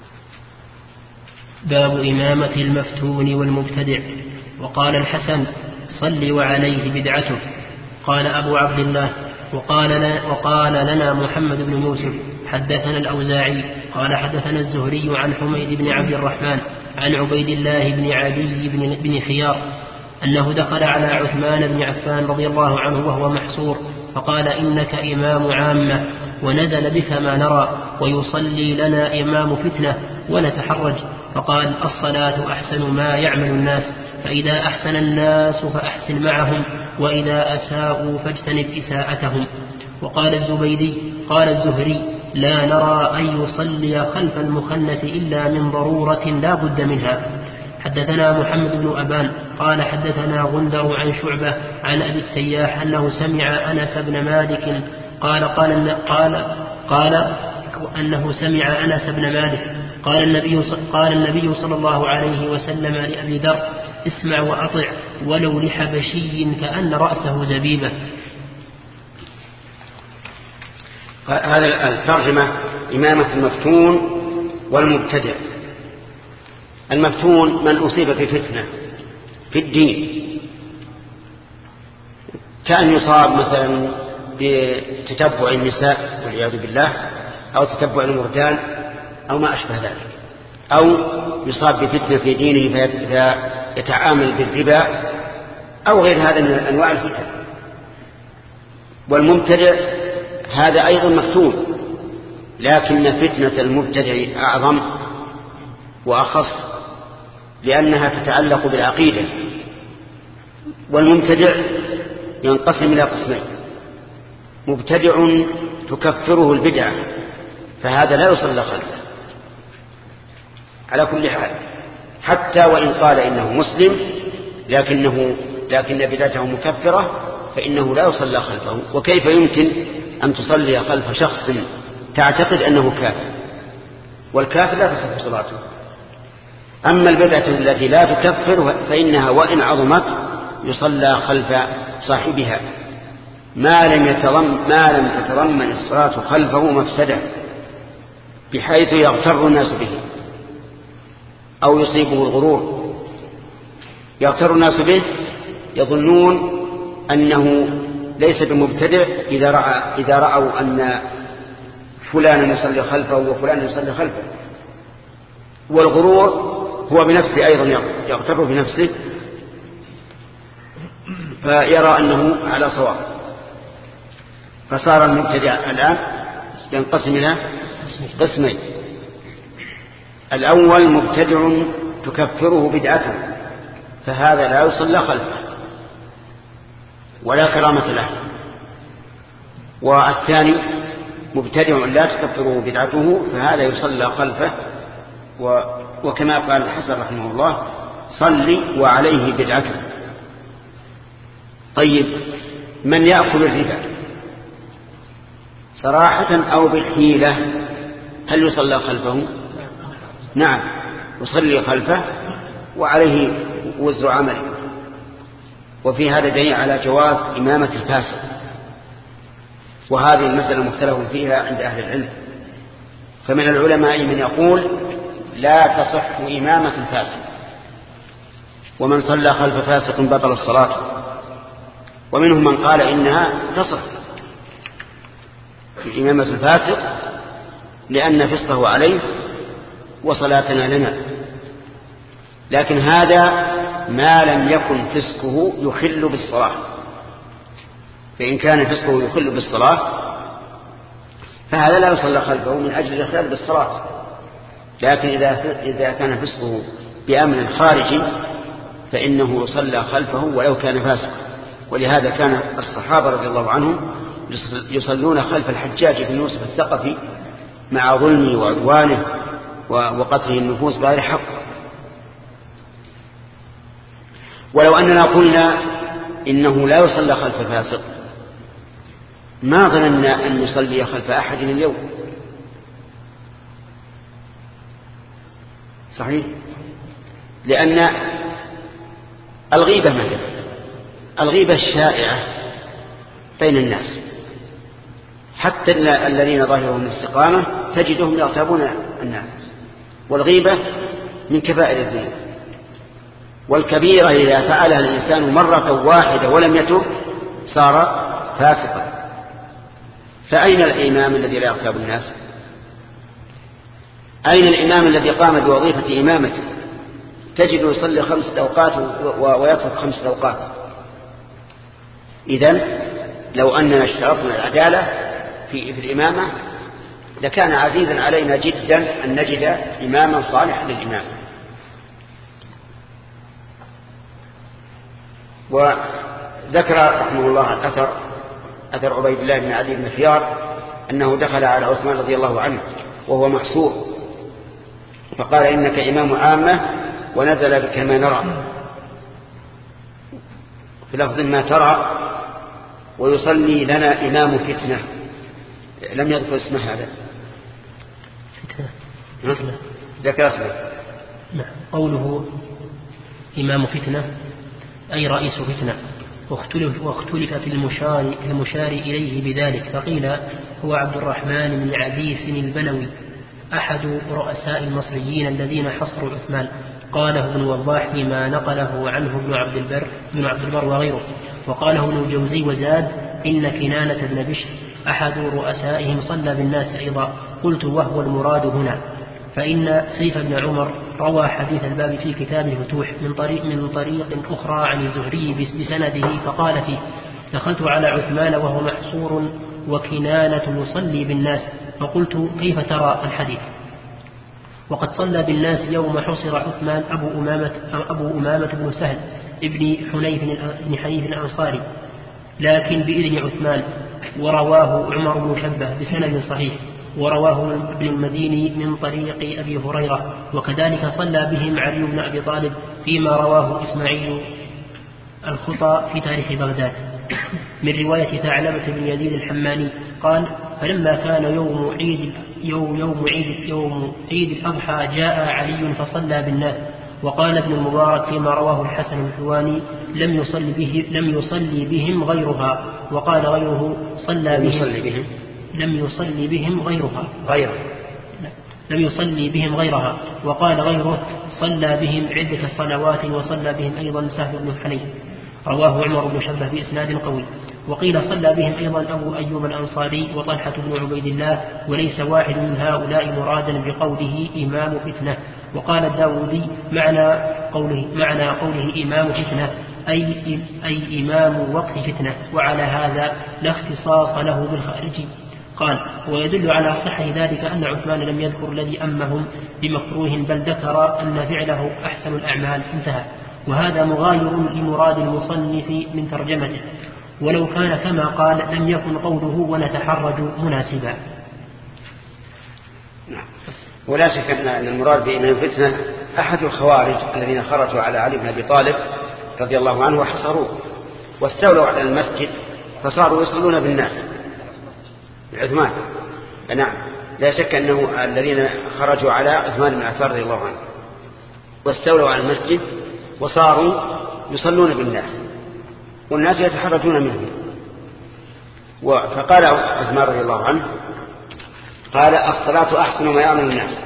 باب إمامة المفتون والمبتدع. وقال الحسن صل وعليه بدعته. قال أبو عبد الله وقال لنا, وقال لنا محمد بن يوسف حدثنا الأوزاعي قال حدثنا الزهري عن حميد بن عبد الرحمن عن عبيد الله بن عدي بن, بن خيار أنه دخل على عثمان بن عفان رضي الله عنه وهو محصور فقال إنك إمام عامة ونزل بك ما نرى ويصلي لنا إمام فتنة ونتحرج. فقال الصلاة أحسن ما يعمل الناس فإذا أحسن الناس فأحسن معهم وإذا أساءوا فاجتنب إساءتهم. وقال الزبيدي قال الزهري لا نرى أن يصلي خلف المخنث إلا من ضرورة لا بد منها. حدثنا محمد بن أبان قال حدثنا غندر عن شعبة عن أبي التياح أنه سمع أنس بن مالك قال قال قال قال أنه سمع أنس بن مالك قال النبي قال النبي صلى الله عليه وسلم لأبي ذر اسمع وأطع ولو لحبشي كأن رأسه زبيبة. هذا الترجمة إمامة المفتون والمبتدع. المفتون من أصيب في فتنة في الدين كأن يصاب مثلا بتتبع النساء والعياذ بالله أو تتبع المردان أو ما أشبه ذلك، أو يصاب بفتنة في دينه فيتعامل بالربا أو غير هذا من أنواع الفتن. والمبتدع هذا أيضا مفتون، لكن فتنة المبتدع أعظم وأخص لأنها تتعلق بالعقيدة. والمبتدع ينقسم إلى قسمين: مبتدع تكفره البدعة فهذا لا يصلى خلفه على كل حال، حتى وإن قال إنه مسلم لكنه لكن بدعته مكفرة فإنه لا يصلى خلفه. وكيف يمكن أن تصلي خلف شخص تعتقد أنه كافر؟ والكافر لا تصح صلاته. أما البدعة التي لا تكفر فإنها وإن عظمت يصلى خلف صاحبها ما لم يتضمن ما لم تتضمن الصلاة خلفه مفسدة بحيث يغتر الناس به أو يصيبه الغرور. يغتر الناس به يظنون أنه ليس بمبتدع إذا رأى إذا رأوا أن فلانا يصلي خلفه وفلان يصلي خلفه. والغرور هو بنفسه أيضا يغتر بنفسه فيرى أنه على صواب. فصار المبتدع الآن ينقسم إلى قسمين: الأول مبتدع تكفره بدعته فهذا لا يصلى خلفه ولا كرامة له. والثاني مبتدع لا تكفره بدعته فهذا يصلى خلفه، وكما قال الحسن رحمه الله: صلي وعليه بدعته. طيب، من يأكل الربا صراحة أو بالحيلة هل يصلى خلفه؟ نعم، يصلي خلفه وعليه وزر عمله. وفي هذا دليل على جواز إمامة الفاسق، وهذه المسألة مختلف فيها عند أهل العلم. فمن العلماء من يقول لا تصح إمامة الفاسق، ومن صلى خلف فاسق بطل الصلاة، ومنهم من قال إنها تصح إمامة الفاسق لأن فسقه عليه وصلاتنا لنا. لكن هذا ما لم يكن فسقه يخل بالصلاة، فإن كان فسقه يخل بالصلاة فهذا لا يصلى خلفه من أجل الإخلال بالصلاة. لكن إذا إذا كان فسقه بأمر خارجي فإنه يصلى خلفه ولو كان فاسقا. ولهذا كان الصحابة رضي الله عنهم يصلون خلف الحجاج بن يوسف الثقفي مع ظلمه وعدوانه وقتله النفوس بغير حق. ولو أننا قلنا إنه لا يصلى خلف فاسق ما ظننا أن نصلي خلف أحد اليوم. صحيح؟ لأن الغيبة مثلا الغيبة الشائعة بين الناس حتى الذين ظاهرهم الاستقامة تجدهم يغتابون الناس، والغيبة من كبائر الذنوب. والكبيرة إذا فعلها الإنسان مرة واحدة ولم يتب صار فاسقا. فأين الإمام الذي لا يغتاب الناس؟ أين الإمام الذي قام بوظيفة إمامته؟ تجد يصلي خمسة أوقات ويترك خمسة أوقات. إذن لو أننا اشترطنا العدالة في, في الإمامة لكان عزيزا علينا جدا أن نجد إماما صالحا للإمام. وذكر رحمه الله الأثر أثر عبيد الله بن علي بن خيار أنه دخل على عثمان رضي الله عنه وهو محصور فقال إنك إمام عامة ونزل بك ما نرى، في لفظ ما ترى، ويصلي لنا إمام فتنة. لم يذكر اسمه هذا فتنة ذكر اسمه. نعم. قوله إمام فتنة أي رئيس فتنة. واختلف, واختلف في المشار, المشار إليه بذلك، فقيل هو عبد الرحمن بن عديس البلوي أحد رؤساء المصريين الذين حصروا عثمان. قاله ابن وضاح فيما نقله عنه ابن عبد البر, ابن عبد البر وغيره. وقاله ابن الجوزي وزاد إن كنانة بن بشر أحد رؤسائهم صلى بالناس أيضا. قلت وهو المراد هنا، فإن سيف بن عمر روى حديث الباب في كتاب الفتوح من طريق, من طريق أخرى عن الزهري بسنده، فقال فيه دخلت على عثمان وهو محصور وكنانة يصلي بالناس، فقلت كيف ترى الحديث؟ وقد صلى بالناس يوم حصر عثمان أبو أمامة, أبو أمامة بن سهل ابن حنيف, ابن حنيف الأنصاري لكن بإذن عثمان. ورواه عمر بن شبه بسند صحيح، ورواه ابن المديني من طريق أبي هريرة. وكذلك صلى بهم علي بن أبي طالب فيما رواه إسماعيل الخطى في تاريخ بغداد من رواية ثعلبة بن يزيد الحماني قال فلما كان يوم عيد يوم يوم عيد يوم عيد الأضحى جاء علي فصلى بالناس. وقال ابن المبارك فيما رواه الحسن الحواني لم يصلي به لم يصلي بهم غيرها. وقال غيره صلى بهم لم يصلي بهم غيرها غيره لم يصلي بهم غيرها. وقال غيره صلى بهم عدة صلوات وصلى بهم أيضا سهل بن حنيف. رواه عمر بن شبه بإسناد قوي. وقيل صلى بهم أيضا أبو أيوب الأنصاري وطلحة بن عبيد الله، وليس واحد من هؤلاء مرادا بقوله إمام فتنة. وقال الداودي معنى قوله, معنى قوله إمام فتنة أي, أي إمام وقت فتنة، وعلى هذا لا اختصاص له بالخارجي. قال ويدل على صحة ذلك أن عثمان لم يذكر الذي أمهم بمكروه بل ذكر أن فعله أحسن الأعمال، انتهى. وهذا مغاير لمراد المصنف من ترجمته، ولو كان كما قال لم يكن قوله ونتحرج مناسبا. ولا شك أن المراد بإمام فتنة أحد الخوارج الذين خرجوا على علي بن أبي طالب رضي الله عنه وحصروه واستولوا على المسجد فصاروا يصلون بالناس عثمان. نعم لا شك أنه الذين خرجوا على عثمان بن عفان رضي الله عنه واستولوا على المسجد وصاروا يصلون بالناس والناس يتحرجون منهم. فقال عثمان رضي الله عنه قال الصلاة أحسن ما يعمل الناس،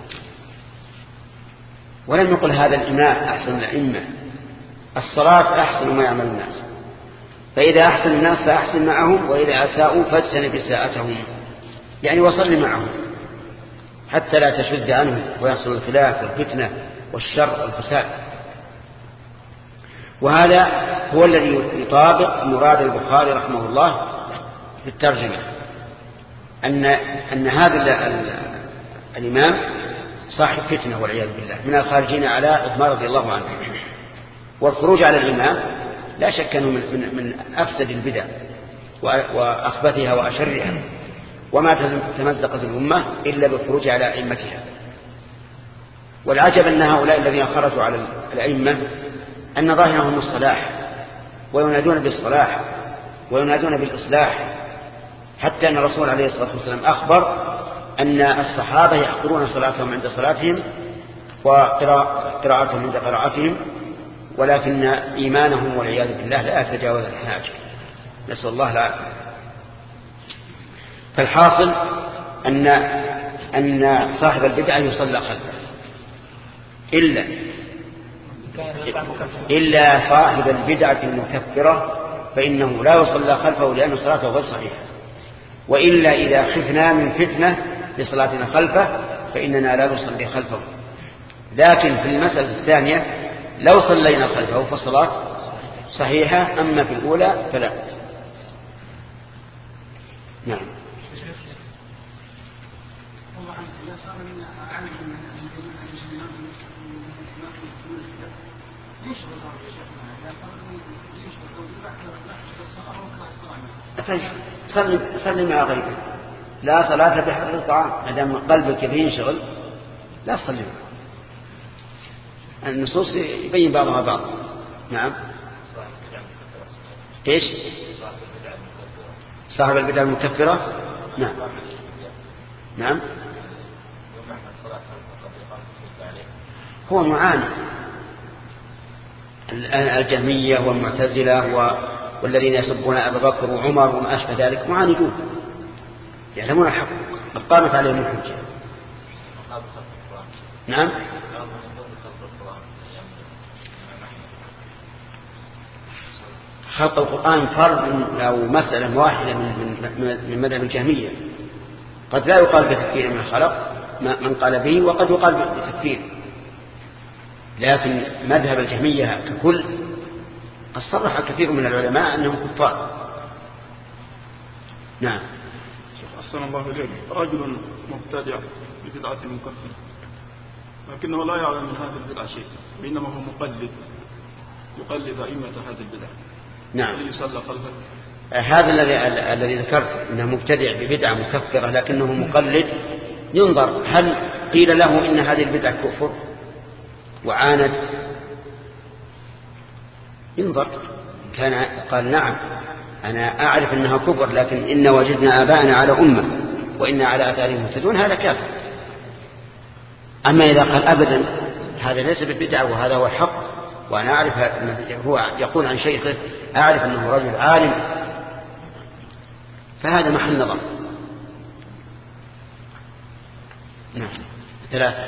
ولم يقل هذا الإمام أحسن الأئمة، الصلاة أحسن ما يعمل الناس، فإذا أحسن الناس فأحسن معهم، وإذا أساءوا فاجتنب إساءتهم، يعني وصل معهم حتى لا تشد عنهم ويحصل الخلاف والفتنة والشر والفساد. وهذا هو الذي يطابق مراد البخاري رحمه الله في الترجمة، أن, أن هذا الإمام صاحب فتنة والعياذ بالله من الخارجين على عثمان رضي الله عنه. والخروج على الإمام لا شك أنه من, من, من أفسد البدع وأخبثها وأشرها، وما تمزقت الأمة إلا بالخروج على أئمتها. والعجب أن هؤلاء الذين خرجوا على الأئمة أن ظاهرهم الصلاح وينادون بالصلاح وينادون بالإصلاح، حتى أن الرسول عليه الصلاة والسلام أخبر أن الصحابة يحقرون صلاتهم عند صلاتهم وقراءتهم عند قراءتهم، ولكن إيمانهم والعياذ بالله لا يتجاوز الحناجر، نسأل الله العافية. فالحاصل أن أن صاحب البدعة يصلى خلفه إلا إلا صاحب البدعة المكفرة فإنه لا يصلى خلفه لأن صلاته غير صحيحة. وإلا إذا خفنا من فتنة بصلاتنا خلفه فإننا لا نصلي خلفه. لكن في المسألة الثانية لو صلينا خلفه فالصلاة صحيحة، أما في الأولى فلا. نعم. صلي صلي مع غيرك، لا صلاة بحر الطعام، ما دام قلبك ينشغل لا تصلي. النصوص يبين بعضها بعض. نعم. ايش؟ صاحب البدع المكفرة. نعم نعم. هو معاند الجهمية والمعتزلة والذين يسبون أبا بكر وعمر وما أشبه ذلك معاندون، يعلمون الحق، قد قامت عليهم الحجة. نعم. خلق القرآن فرض أو مسألة واحدة من من مذهب الجهمية، قد لا يقال بتكفير من الخلق من قال به، وقد يقال بتكفير، لكن مذهب الجهمية ككل قد صرح كثير من العلماء أنهم كفار. نعم. أحسن الله إليك. رجل مبتدع ببدعة مكفرة لكنه لا يعلم من هذه البدعة شيء، بينما هو مقلد يقلد أئمة هذه البدعة. نعم. يصلى خلفه. هذا الذي الذي ذكرت انه مبتدع ببدعة مكفرة لكنه مقلد، ينظر هل قيل له ان هذه البدعة كفر وعاند، ينظر كان قال نعم أنا أعرف أنها كفر لكن إن وجدنا آباءنا على أمة وإن على آثارهم مهتدون، هذا كافر. أما إذا قال أبدا هذا ليس بالبدعة وهذا هو الحق وأنا أعرف أنه هو يقول عن شيخه أعرف أنه رجل عالم، فهذا محل نظر. نعم. ثلاثة.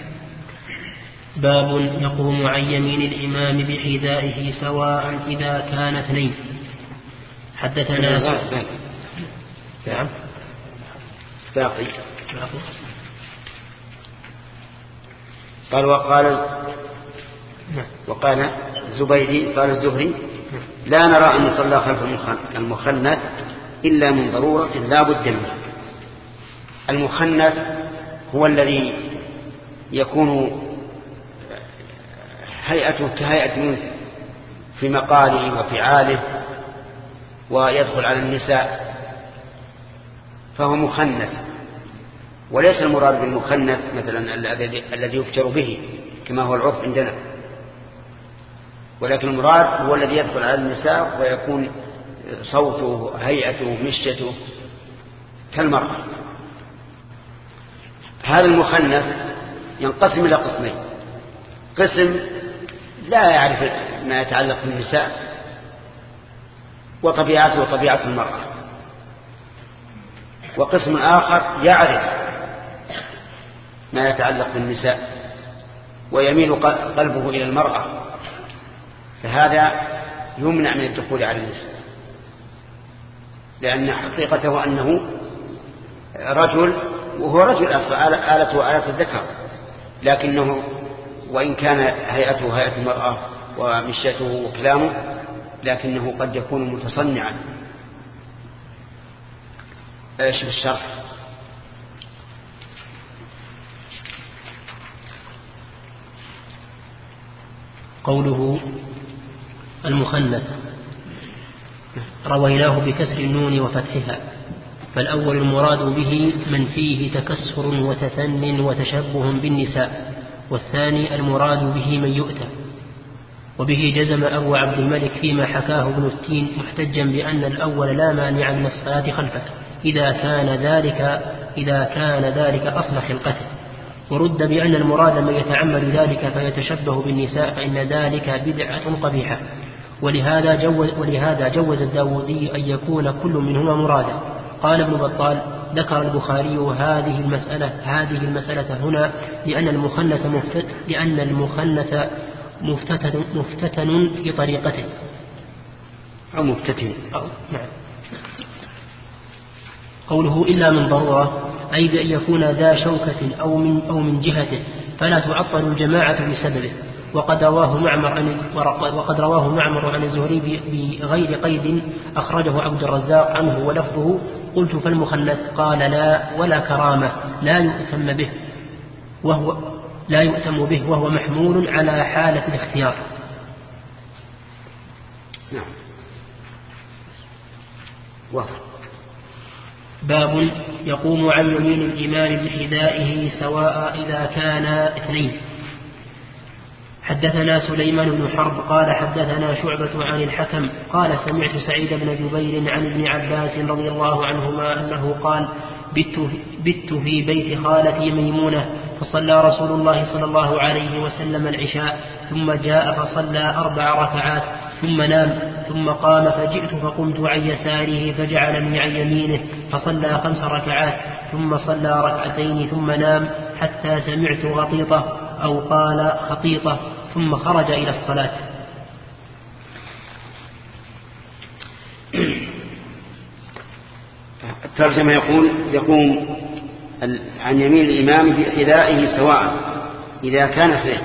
باب يقوم عن يمين الإمام بحذائه سواء إذا كان اثنين. حدثنا نعم باقي. قال وقال وقال الزبيدي قال الزهري لا نرى أن يصلى خلف المخنث إلا من ضرورة لا بد منها. المخنث هو الذي يكون هيئته كهيئة يونس في مقاله وفعاله ويدخل على النساء، فهو مخنث. وليس المراد بالمخنث مثلا الذي يفجر به كما هو العرف عندنا، ولكن المراد هو الذي يدخل على النساء ويكون صوته هيئته مشيته كالمرأة. هذا المخنث ينقسم إلى قسمين: قسم لا يعرف ما يتعلق بالنساء وطبيعته وطبيعة المرأة، وقسم آخر يعرف ما يتعلق بالنساء ويميل قلبه إلى المرأة، فهذا يمنع من الدخول على النساء، لأن حقيقته أنه رجل وهو رجل أصلا آلته آلة الذكر، لكنه وإن كان هيئته هيئة المرأة ومشيته وكلامه لكنه قد يكون متصنعا. ايش في الشرح؟ قوله المخنث رويناه بكسر النون وفتحها، فالأول المراد به من فيه تكسر وتثن وتشبه بالنساء، والثاني المراد به من يؤتى. وبه جزم أبو عبد الملك فيما حكاه ابن التين محتجا بأن الأول لا مانع من الصلاة خلفه إذا كان ذلك إذا كان ذلك أصل خلقته، ورد بأن المراد من يتعمد ذلك فيتشبه بالنساء فإن ذلك بدعة قبيحة، ولهذا جوز, ولهذا جوز الداودي أن يكون كل منهما مرادا. قال ابن بطال: ذكر البخاري هذه المسألة هذه المسألة هنا لأن المخنث مفتت لأن المخنث مفتتن, مفتتن في طريقته. أو مبتتم أو نعم. قوله إلا من ضرورة أي بأن يكون ذا شوكة أو من, أو من جهته فلا تعطل الجماعة بسببه. وقد رواه معمر عن وقد رواه معمر عن الزهري بغير قيد أخرجه عبد الرزاق عنه ولفظه قلت فالمخنث قال لا ولا كرامة لا يؤتم به وهو لا يؤتم به وهو محمول على حالة الاختيار. نعم. واضح. باب يقوم عن يمين الإمام بحذائه سواء إذا كان اثنين. حدثنا سليمان بن حرب قال حدثنا شعبة عن الحكم قال سمعت سعيد بن جبير عن ابن عباس رضي الله عنهما أنه قال بت في بيت خالتي ميمونة فصلى رسول الله صلى الله عليه وسلم العشاء ثم جاء فصلى أربع ركعات ثم نام ثم قام فجئت فقمت عن يساره فجعلني عن يمينه فصلى خمس ركعات ثم صلى ركعتين ثم نام حتى سمعت غطيطة أو قال خطيطة ثم خرج إلى الصلاة. الترجمة يقول يقوم عن يمين الإمام بحذائه سواء إذا كان اثنين.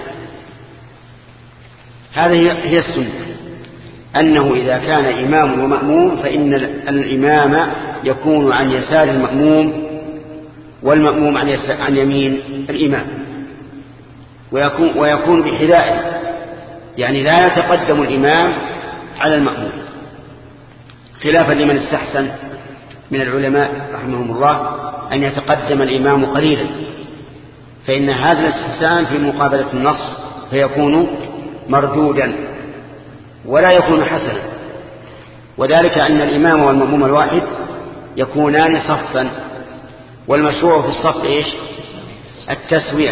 هذه هي السنة، أنه إذا كان إمام ومأموم فإن الإمام يكون عن يسار المأموم والمأموم عن, عن يمين الإمام، ويكون, ويكون بحذائه، يعني لا يتقدم الإمام على المأموم، خلافا لمن استحسن من العلماء رحمهم الله أن يتقدم الإمام قليلا، فإن هذا الاستحسان في مقابلة النص فيكون مردودا ولا يكون حسنا، وذلك أن الإمام والمأموم الواحد يكونان صفا، والمشروع في الصف إيش؟ التسوية.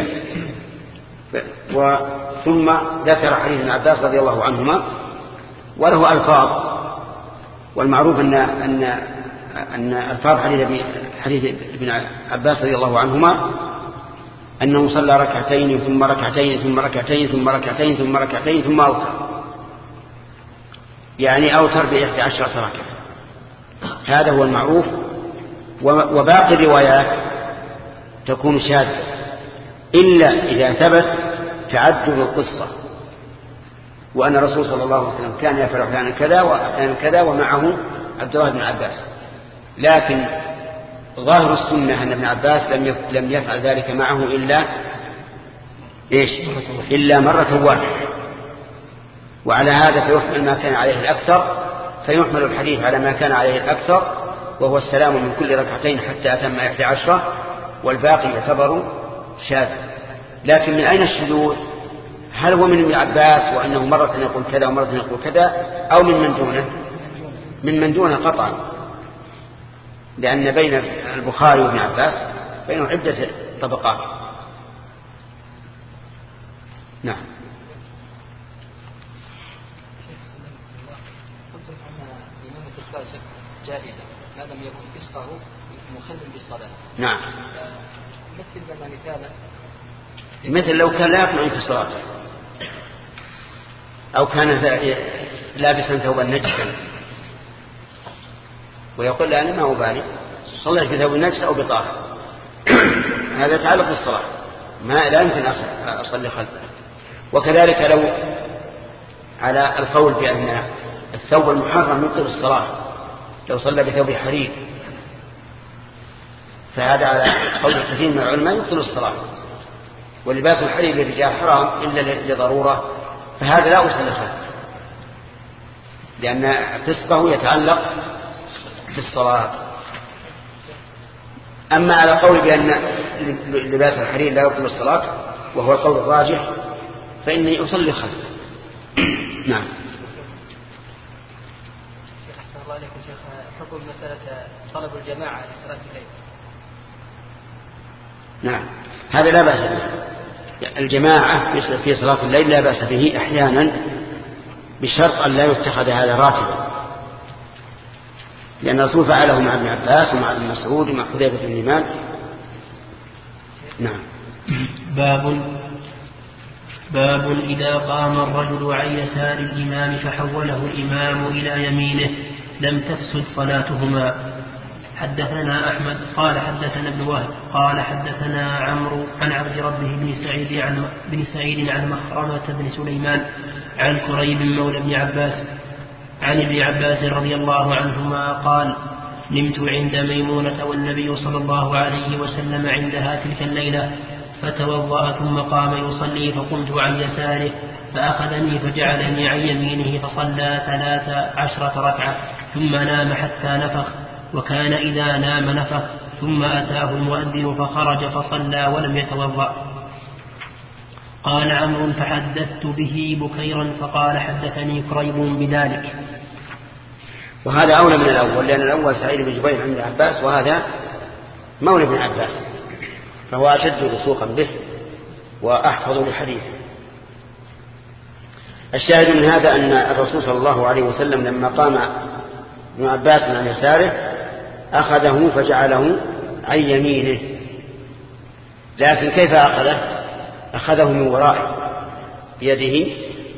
ثم ذكر حديث ابن عباس رضي الله عنهما وله ألفاظ، والمعروف أن أن أن ألفاظ حديث حديث ابن عباس رضي الله عنهما أنه صلى ركعتين ثم ركعتين ثم ركعتين ثم ركعتين ثم ركعتين ثم أوتر، يعني أوتر بإحدى عشرة ركعة. هذا هو المعروف، وباقي الروايات تكون شاذة إلا إذا ثبت تعدد القصة، وأن الرسول صلى الله عليه وسلم كان يفعل أحيانا كذا وأحيانا كذا ومعه عبد الله بن عباس، لكن ظاهر السنة أن ابن عباس لم لم يفعل ذلك معه إلا إيش؟ إلا مرة واحدة. وعلى هذا فيحمل ما كان عليه الأكثر، فيحمل الحديث على ما كان عليه الأكثر، وهو السلام من كل ركعتين حتى أتم إحدى عشرة، والباقي يعتبر شاذ. لكن من أين الشذوذ؟ هل هو من ابن عباس وأنه مرة يقول كذا ومرة يقول كذا، أو من من دونه؟ من من دونه قطعا، لأن بين البخاري وابن عباس بينه عدة طبقات. نعم. قلت أن إمامة الفاسق جائزة ما لم يكن فسقه مخل بالصلاة. نعم. مثل لنا مثالا، مثل لو كان لا يقنع في صلاته، أو كان لابسا ثوبا نجسا ويقول لا أنا ما أبالي صليت بثوب نجس أو بطاهر، هذا يتعلق بالصلاة، ما لا يمكن أصلي خلفه. وكذلك لو على القول بأن الثوب المحرم يبطل الصلاة، لو صلى بثوب حرير فهذا على قول كثير من العلماء يبطل الصلاة، ولباس الحرير للرجال حرام إلا لضرورة، فهذا لا أصلي خلفه، لأن فسقه يتعلق بالصلاة. أما على قول بأن لباس الحرير لا يبطل الصلاة وهو القول الراجح فإني أصلي خلفه. نعم. أحسن الله عليكم شيخ، حكم مسألة طلب الجماعة لصلاة الليل. نعم، هذا لا بأس به. الجماعة في صلاة الليل لا بأس به أحيانا، بشرط أن لا يتخذ هذا راتبا، لأن الرسول فعله مع ابن عباس ومع ابن مسعود ومع حذيفة بن اليمان. نعم. باب باب إذا قام الرجل عن يسار الإمام فحوله الإمام إلى يمينه لم تفسد صلاتهما. حدثنا أحمد قال حدثنا ابن وهب قال حدثنا عمرو عن عبد ربه بن سعيد عن بن سعيد عن مخرمة بن سليمان عن كريب مولى ابن عباس عن ابن عباس رضي الله عنهما قال: نمت عند ميمونة والنبي صلى الله عليه وسلم عندها تلك الليلة، فتوضأ ثم قام يصلي، فقمت عن يساره فأخذني فجعلني عن يمينه فصلى ثلاث عشرة ركعة ثم نام حتى نفخ، وكان إذا نام نفخ، ثم أتاه المؤذن فخرج فصلى ولم يتوضأ. قال عمرو: فحدثت به بكيرا فقال: حدثني كريب بذلك. وهذا أولى من الأول، لأن الأول سعيد بن جبير عند عباس، وهذا مولى ابن عباس، فهو أشد رسوخا به وأحفظ لحديثه. الشاهد من هذا أن الرسول صلى الله عليه وسلم لما قام ابن عباس عن يساره أخذه فجعله عن يمينه، لكن كيف أخذه؟ أخذه من ورائه بيده،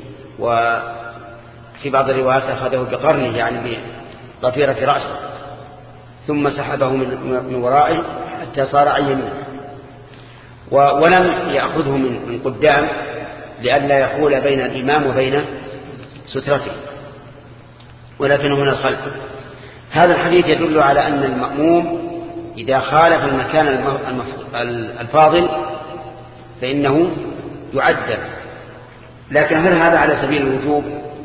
وفي بعض الروايات أخذه بقرنه يعني بضفيرة رأسه، ثم سحبه من ورائه حتى صار عن يمينه، ولم يأخذه من قدام لئلا يحول بين الإمام وبين سترته، ولكنه من الخلف. هذا الحديث يدل على أن المأموم إذا خالف المكان الفاضل فإنه يعدل. لكن هل هذا على سبيل الوجوب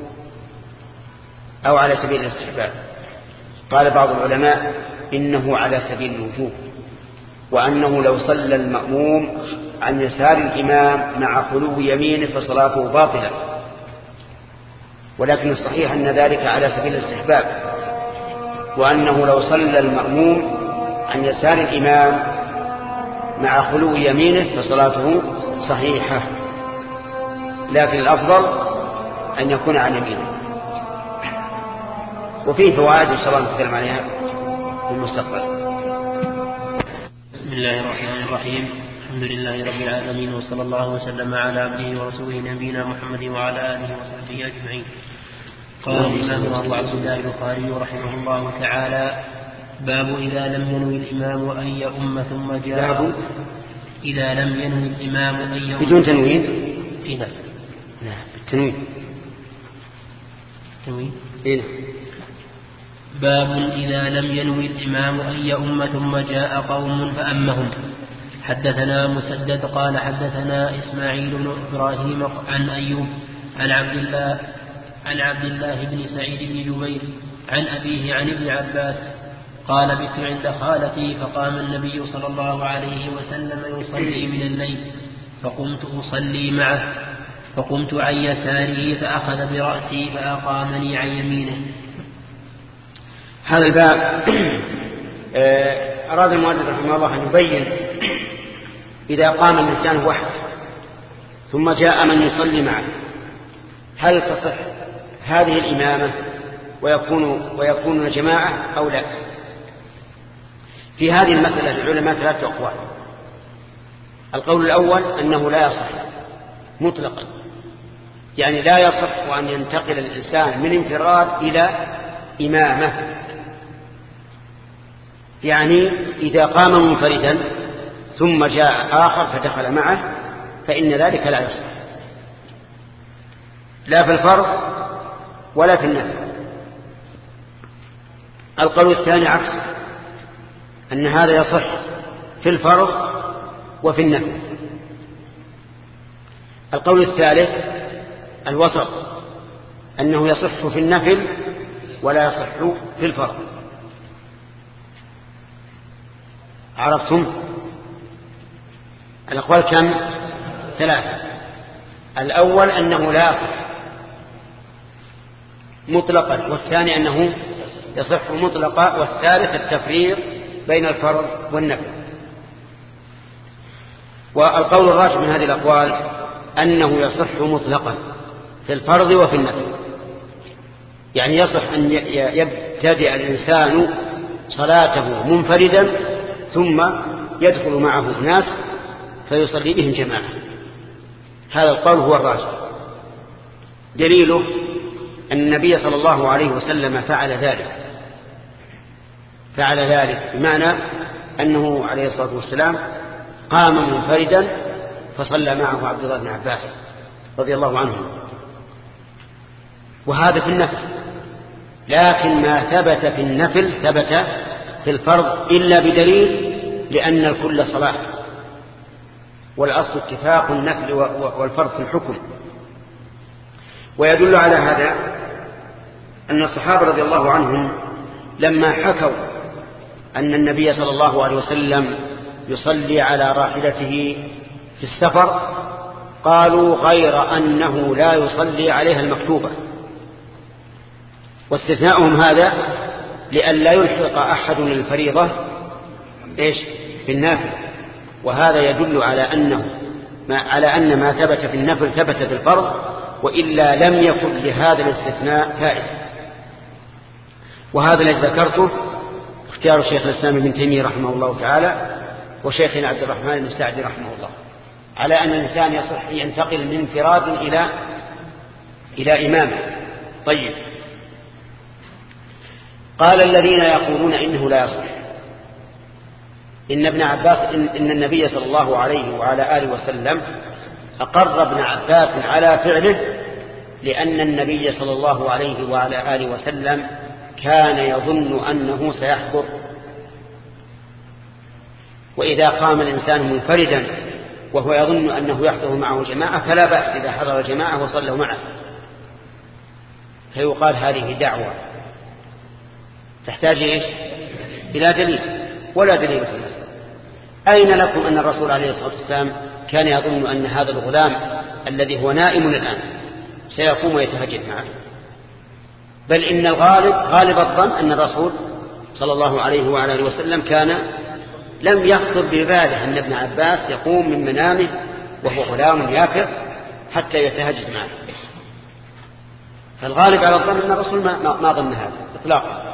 أو على سبيل الاستحباب؟ قال بعض العلماء إنه على سبيل الوجوب، وأنه لو صلى المأموم عن يسار الإمام مع خلو يمينه فصلاته باطلة، ولكن الصحيح أن ذلك على سبيل الاستحباب، وأنه لو صلى المأموم عن يسار الإمام مع خلو يمينه فصلاته صحيحة، لكن الأفضل أن يكون عن يمينه. وفيه فوائد إن شاء الله نتكلم عليها في المستقبل. بسم الله الرحمن الرحيم. الحمد لله رب العالمين، وصلى الله وسلم على عبده ورسوله نبينا محمد وعلى آله وصحبه أجمعين. قال الإمام أبو عبد الله البخاري رحمه الله تعالى: باب إذا لم ينوي الإمام أن يؤم ثم جاء. إذا لم ينوي الإمام أن يؤم بدون تنوين؟ إيه لا لا بالتنوين. تنوين إيه. باب إذا لم ينوي الإمام أن يؤم ثم جاء قوم فأمهم. حدثنا مسدد قال حدثنا إسماعيل بن إبراهيم عن أيوب عن عبد الله عن عبد الله بن سعيد بن جبير عن أبيه عن ابن عباس قال: بت عند خالتي فقام النبي صلى الله عليه وسلم يصلي من الليل، فقمت أصلي معه، فقمت عن يساره فأخذ برأسي فأقامني عن يمينه. هذا الباب أراد المؤلف رحمه الله أن يبين إذا قام الإنسان وحده ثم جاء من يصلي معه هل تصح هذه الإمامة ويكون ويكون جماعة أو لا؟ في هذه المسألة العلماء ثلاثة أقوال. القول الأول أنه لا يصح مطلقا، يعني لا يصح أن ينتقل الإنسان من انفراد إلى إمامة، يعني إذا قام منفردا ثم جاء آخر فدخل معه فإن ذلك لا يصح، لا في الفرض ولا في النفل. القول الثاني عكسه، أن هذا يصح في الفرض وفي النفل. القول الثالث الوسط، أنه يصح في النفل ولا يصح في الفرض. عرفتم؟ الأقوال كم؟ ثلاثة. الأول أنه لا يصح مطلقا، والثاني أنه يصح مطلقا، والثالث التفريق بين الفرض والنفل. والقول الراجح من هذه الأقوال أنه يصح مطلقا في الفرض وفي النفل، يعني يصح أن يبتدئ الإنسان صلاته منفردا ثم يدخل معه الناس فيصلي بهم جماعة، هذا القول هو الراجح. دليله أن النبي صلى الله عليه وسلم فعل ذلك فعل ذلك بمعنى أنه عليه الصلاة والسلام قام منفردا فصلى معه عبد الله بن عباس رضي الله عنه، وهذا في النفل. لكن ما ثبت في النفل ثبت في الفرض إلا بدليل، لأن الكل صلاة، والأصل اتفاق النفل والفرض في الحكم. ويدل على هذا أن الصحابة رضي الله عنهم لما حكوا أن النبي صلى الله عليه وسلم يصلي على راحلته في السفر قالوا غير أنه لا يصلي عليها المكتوبة، واستثناؤهم هذا لئلا يلحق أحد الفريضة إيش بالنافل. وهذا يدل على أنه ما على أن ما ثبت في النفل ثبت في الفرض، وإلا لم يكن لهذا الاستثناء فائدة. وهذا الذي ذكرته اختيار شيخ الإسلام ابن تيمية رحمه الله تعالى وشيخنا عبد الرحمن بن سعدي رحمه الله، على أن الإنسان يصح ينتقل من انفراد إلى إلى إمامه. طيب، قال الذين يقولون إنه لا يصح إن ابن عباس إن, إن النبي صلى الله عليه وعلى آله وسلم أقر ابن عباس على فعله، لأن النبي صلى الله عليه وعلى آله وسلم كان يظن أنه سيحضر، وإذا قام الإنسان منفردا وهو يظن أنه يحضر معه جماعة فلا بأس إذا حضر جماعة وصلوا معه، فيقال هذه دعوة تحتاج إيش؟ إلى دليل، ولا دليل في المسألة. أين لكم أن الرسول عليه الصلاة والسلام كان يظن أن هذا الغلام الذي هو نائم الآن سيقوم ويتهجد معه؟ بل إن الغالب غالب الظن أن الرسول صلى الله عليه وعلى آله وسلم كان لم يخطر بباله أن ابن عباس يقوم من منامه وهو غلام يافع حتى يتهجد معه. فالغالب على الظن أن الرسول ما, ما ظن هذا إطلاقا.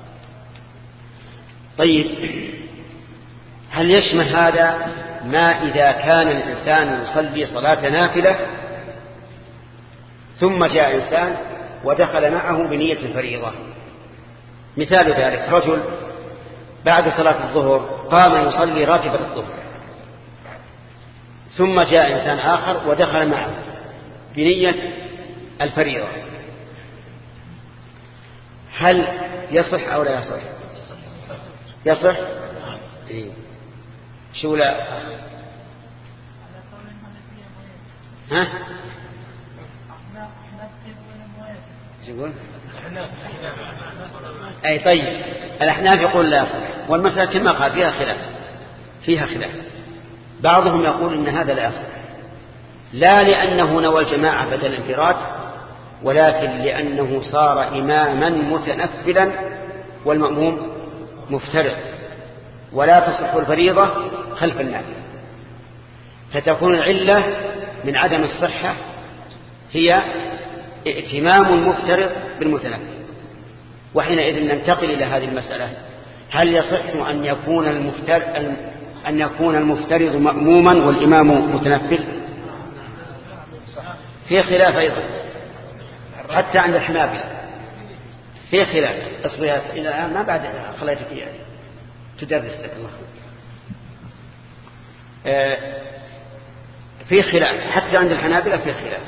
طيب، هل يشمل هذا ما إذا كان الإنسان يصلي صلاة نافلة ثم جاء إنسان ودخل معه بنية الفريضة؟ مثال ذلك رجل بعد صلاة الظهر قام يصلي راتبة الظهر، ثم جاء إنسان آخر ودخل معه بنية الفريضة، هل يصح أو لا يصح؟ يصح؟ إيه. شو لا؟ ها؟ يقول؟ أي طيب، الأحناف يقول لا يصح، والمسألة كما قال فيها خلاف فيها خلاف بعضهم يقول إن هذا لا يصح، لا لأنه نوى الجماعة بدل الانفراد، ولكن لأنه صار إماما متنفلا والمأموم مفترض، ولا تصح الفريضة خلف النافل، فتكون العلة من عدم الصحة هي ائتمام المفترض بالمتنفل. وحينئذ ننتقل إلى هذه المسألة: هل يصح أن يكون المفترض أن يكون المفترض مأموما والإمام متنفل؟ في خلاف أيضا حتى عند الحنابلة، في خلاف. اصبر إلى الآن ما بعد خليتك يعني تدرس لك الله. آه في خلاف حتى عند الحنابلة، في خلاف.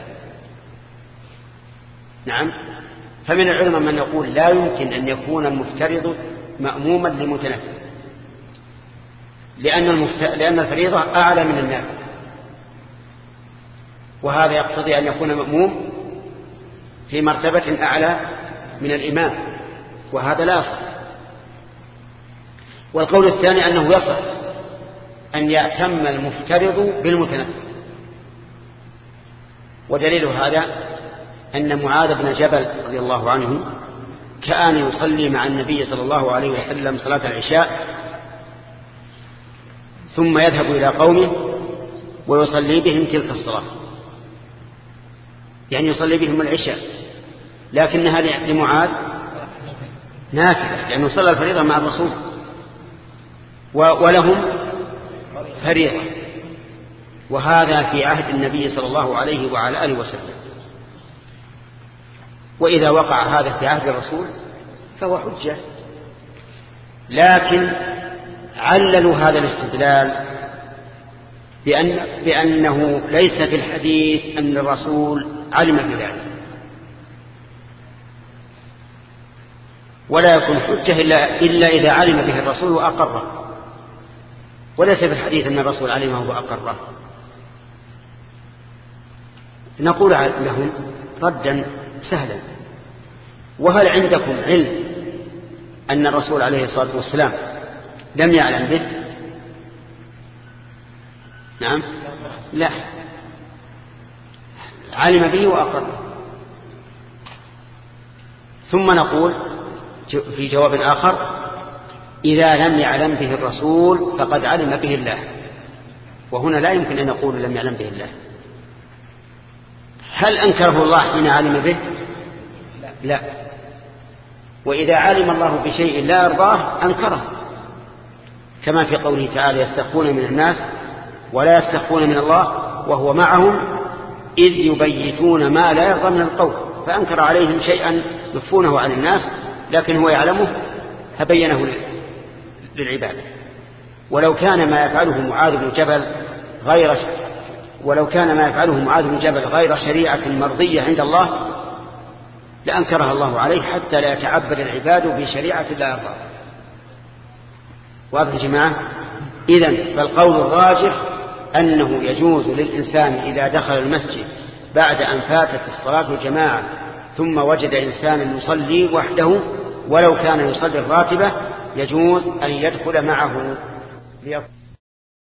نعم، فمن العلماء من يقول لا يمكن أن يكون المفترض مأموما لمتنفل، لأن, المفت... لأن الفريضة أعلى من النافل، وهذا يقتضي أن يكون مأموم في مرتبة أعلى من الإمام، وهذا لا يصح. والقول الثاني أنه يصح أن يأتم المفترض بالمتنفل، ودليل هذا أن معاذ بن جبل رضي الله عنه كان يصلي مع النبي صلى الله عليه وسلم صلاة العشاء، ثم يذهب إلى قومه ويصلي بهم تلك الصلاة، يعني يصلي بهم العشاء، لكنها لمعاذ نافلة لأنه صلى الفريضة مع الرسول، ولهم فريضة وهذا في عهد النبي صلى الله عليه وعلى آله وسلم. وإذا وقع هذا في عهد الرسول فهو حجة. لكن عللوا هذا الاستدلال بأن بأنه ليس في الحديث أن الرسول علم بذلك، ولا يكون حجة إلا, إلا إذا علم به الرسول وأقره، وليس في الحديث أن الرسول علمه وأقره. نقول لهم ردا سهلا: وهل عندكم علم أن الرسول عليه الصلاة والسلام لم يعلم به؟ نعم، لا، علم به وأقر. ثم نقول في جواب آخر: إذا لم يعلم به الرسول فقد علم به الله. وهنا لا يمكن أن نقول لم يعلم به الله. هل أنكره الله حين علم به؟ لا. وإذا علم الله بشيء لا يرضاه أنكره، كما في قوله تعالى: يستخفون من الناس ولا يستخفون من الله وهو معهم إذ يبيتون ما لا يرضى من القول. فأنكر عليهم شيئا يخفونه عن الناس لكن هو يعلمه فبينه للعباد. ولو كان ما يفعله معاذ بن جبل غير ولو كان ما يفعله معاذ بن جبل غير شريعة مرضية عند الله لأنكرها الله عليه حتى لا يتعبد العباد بشريعة لا يرضى. واضح يا جماعة؟ إذن فالقول الراجح أنه يجوز للإنسان إذا دخل المسجد بعد أن فاتت الصلاة الجماعة ثم وجد إنسانا يصلي وحده ولو كان يصلي الراتبة، يجوز أن يدخل معه ليصلي.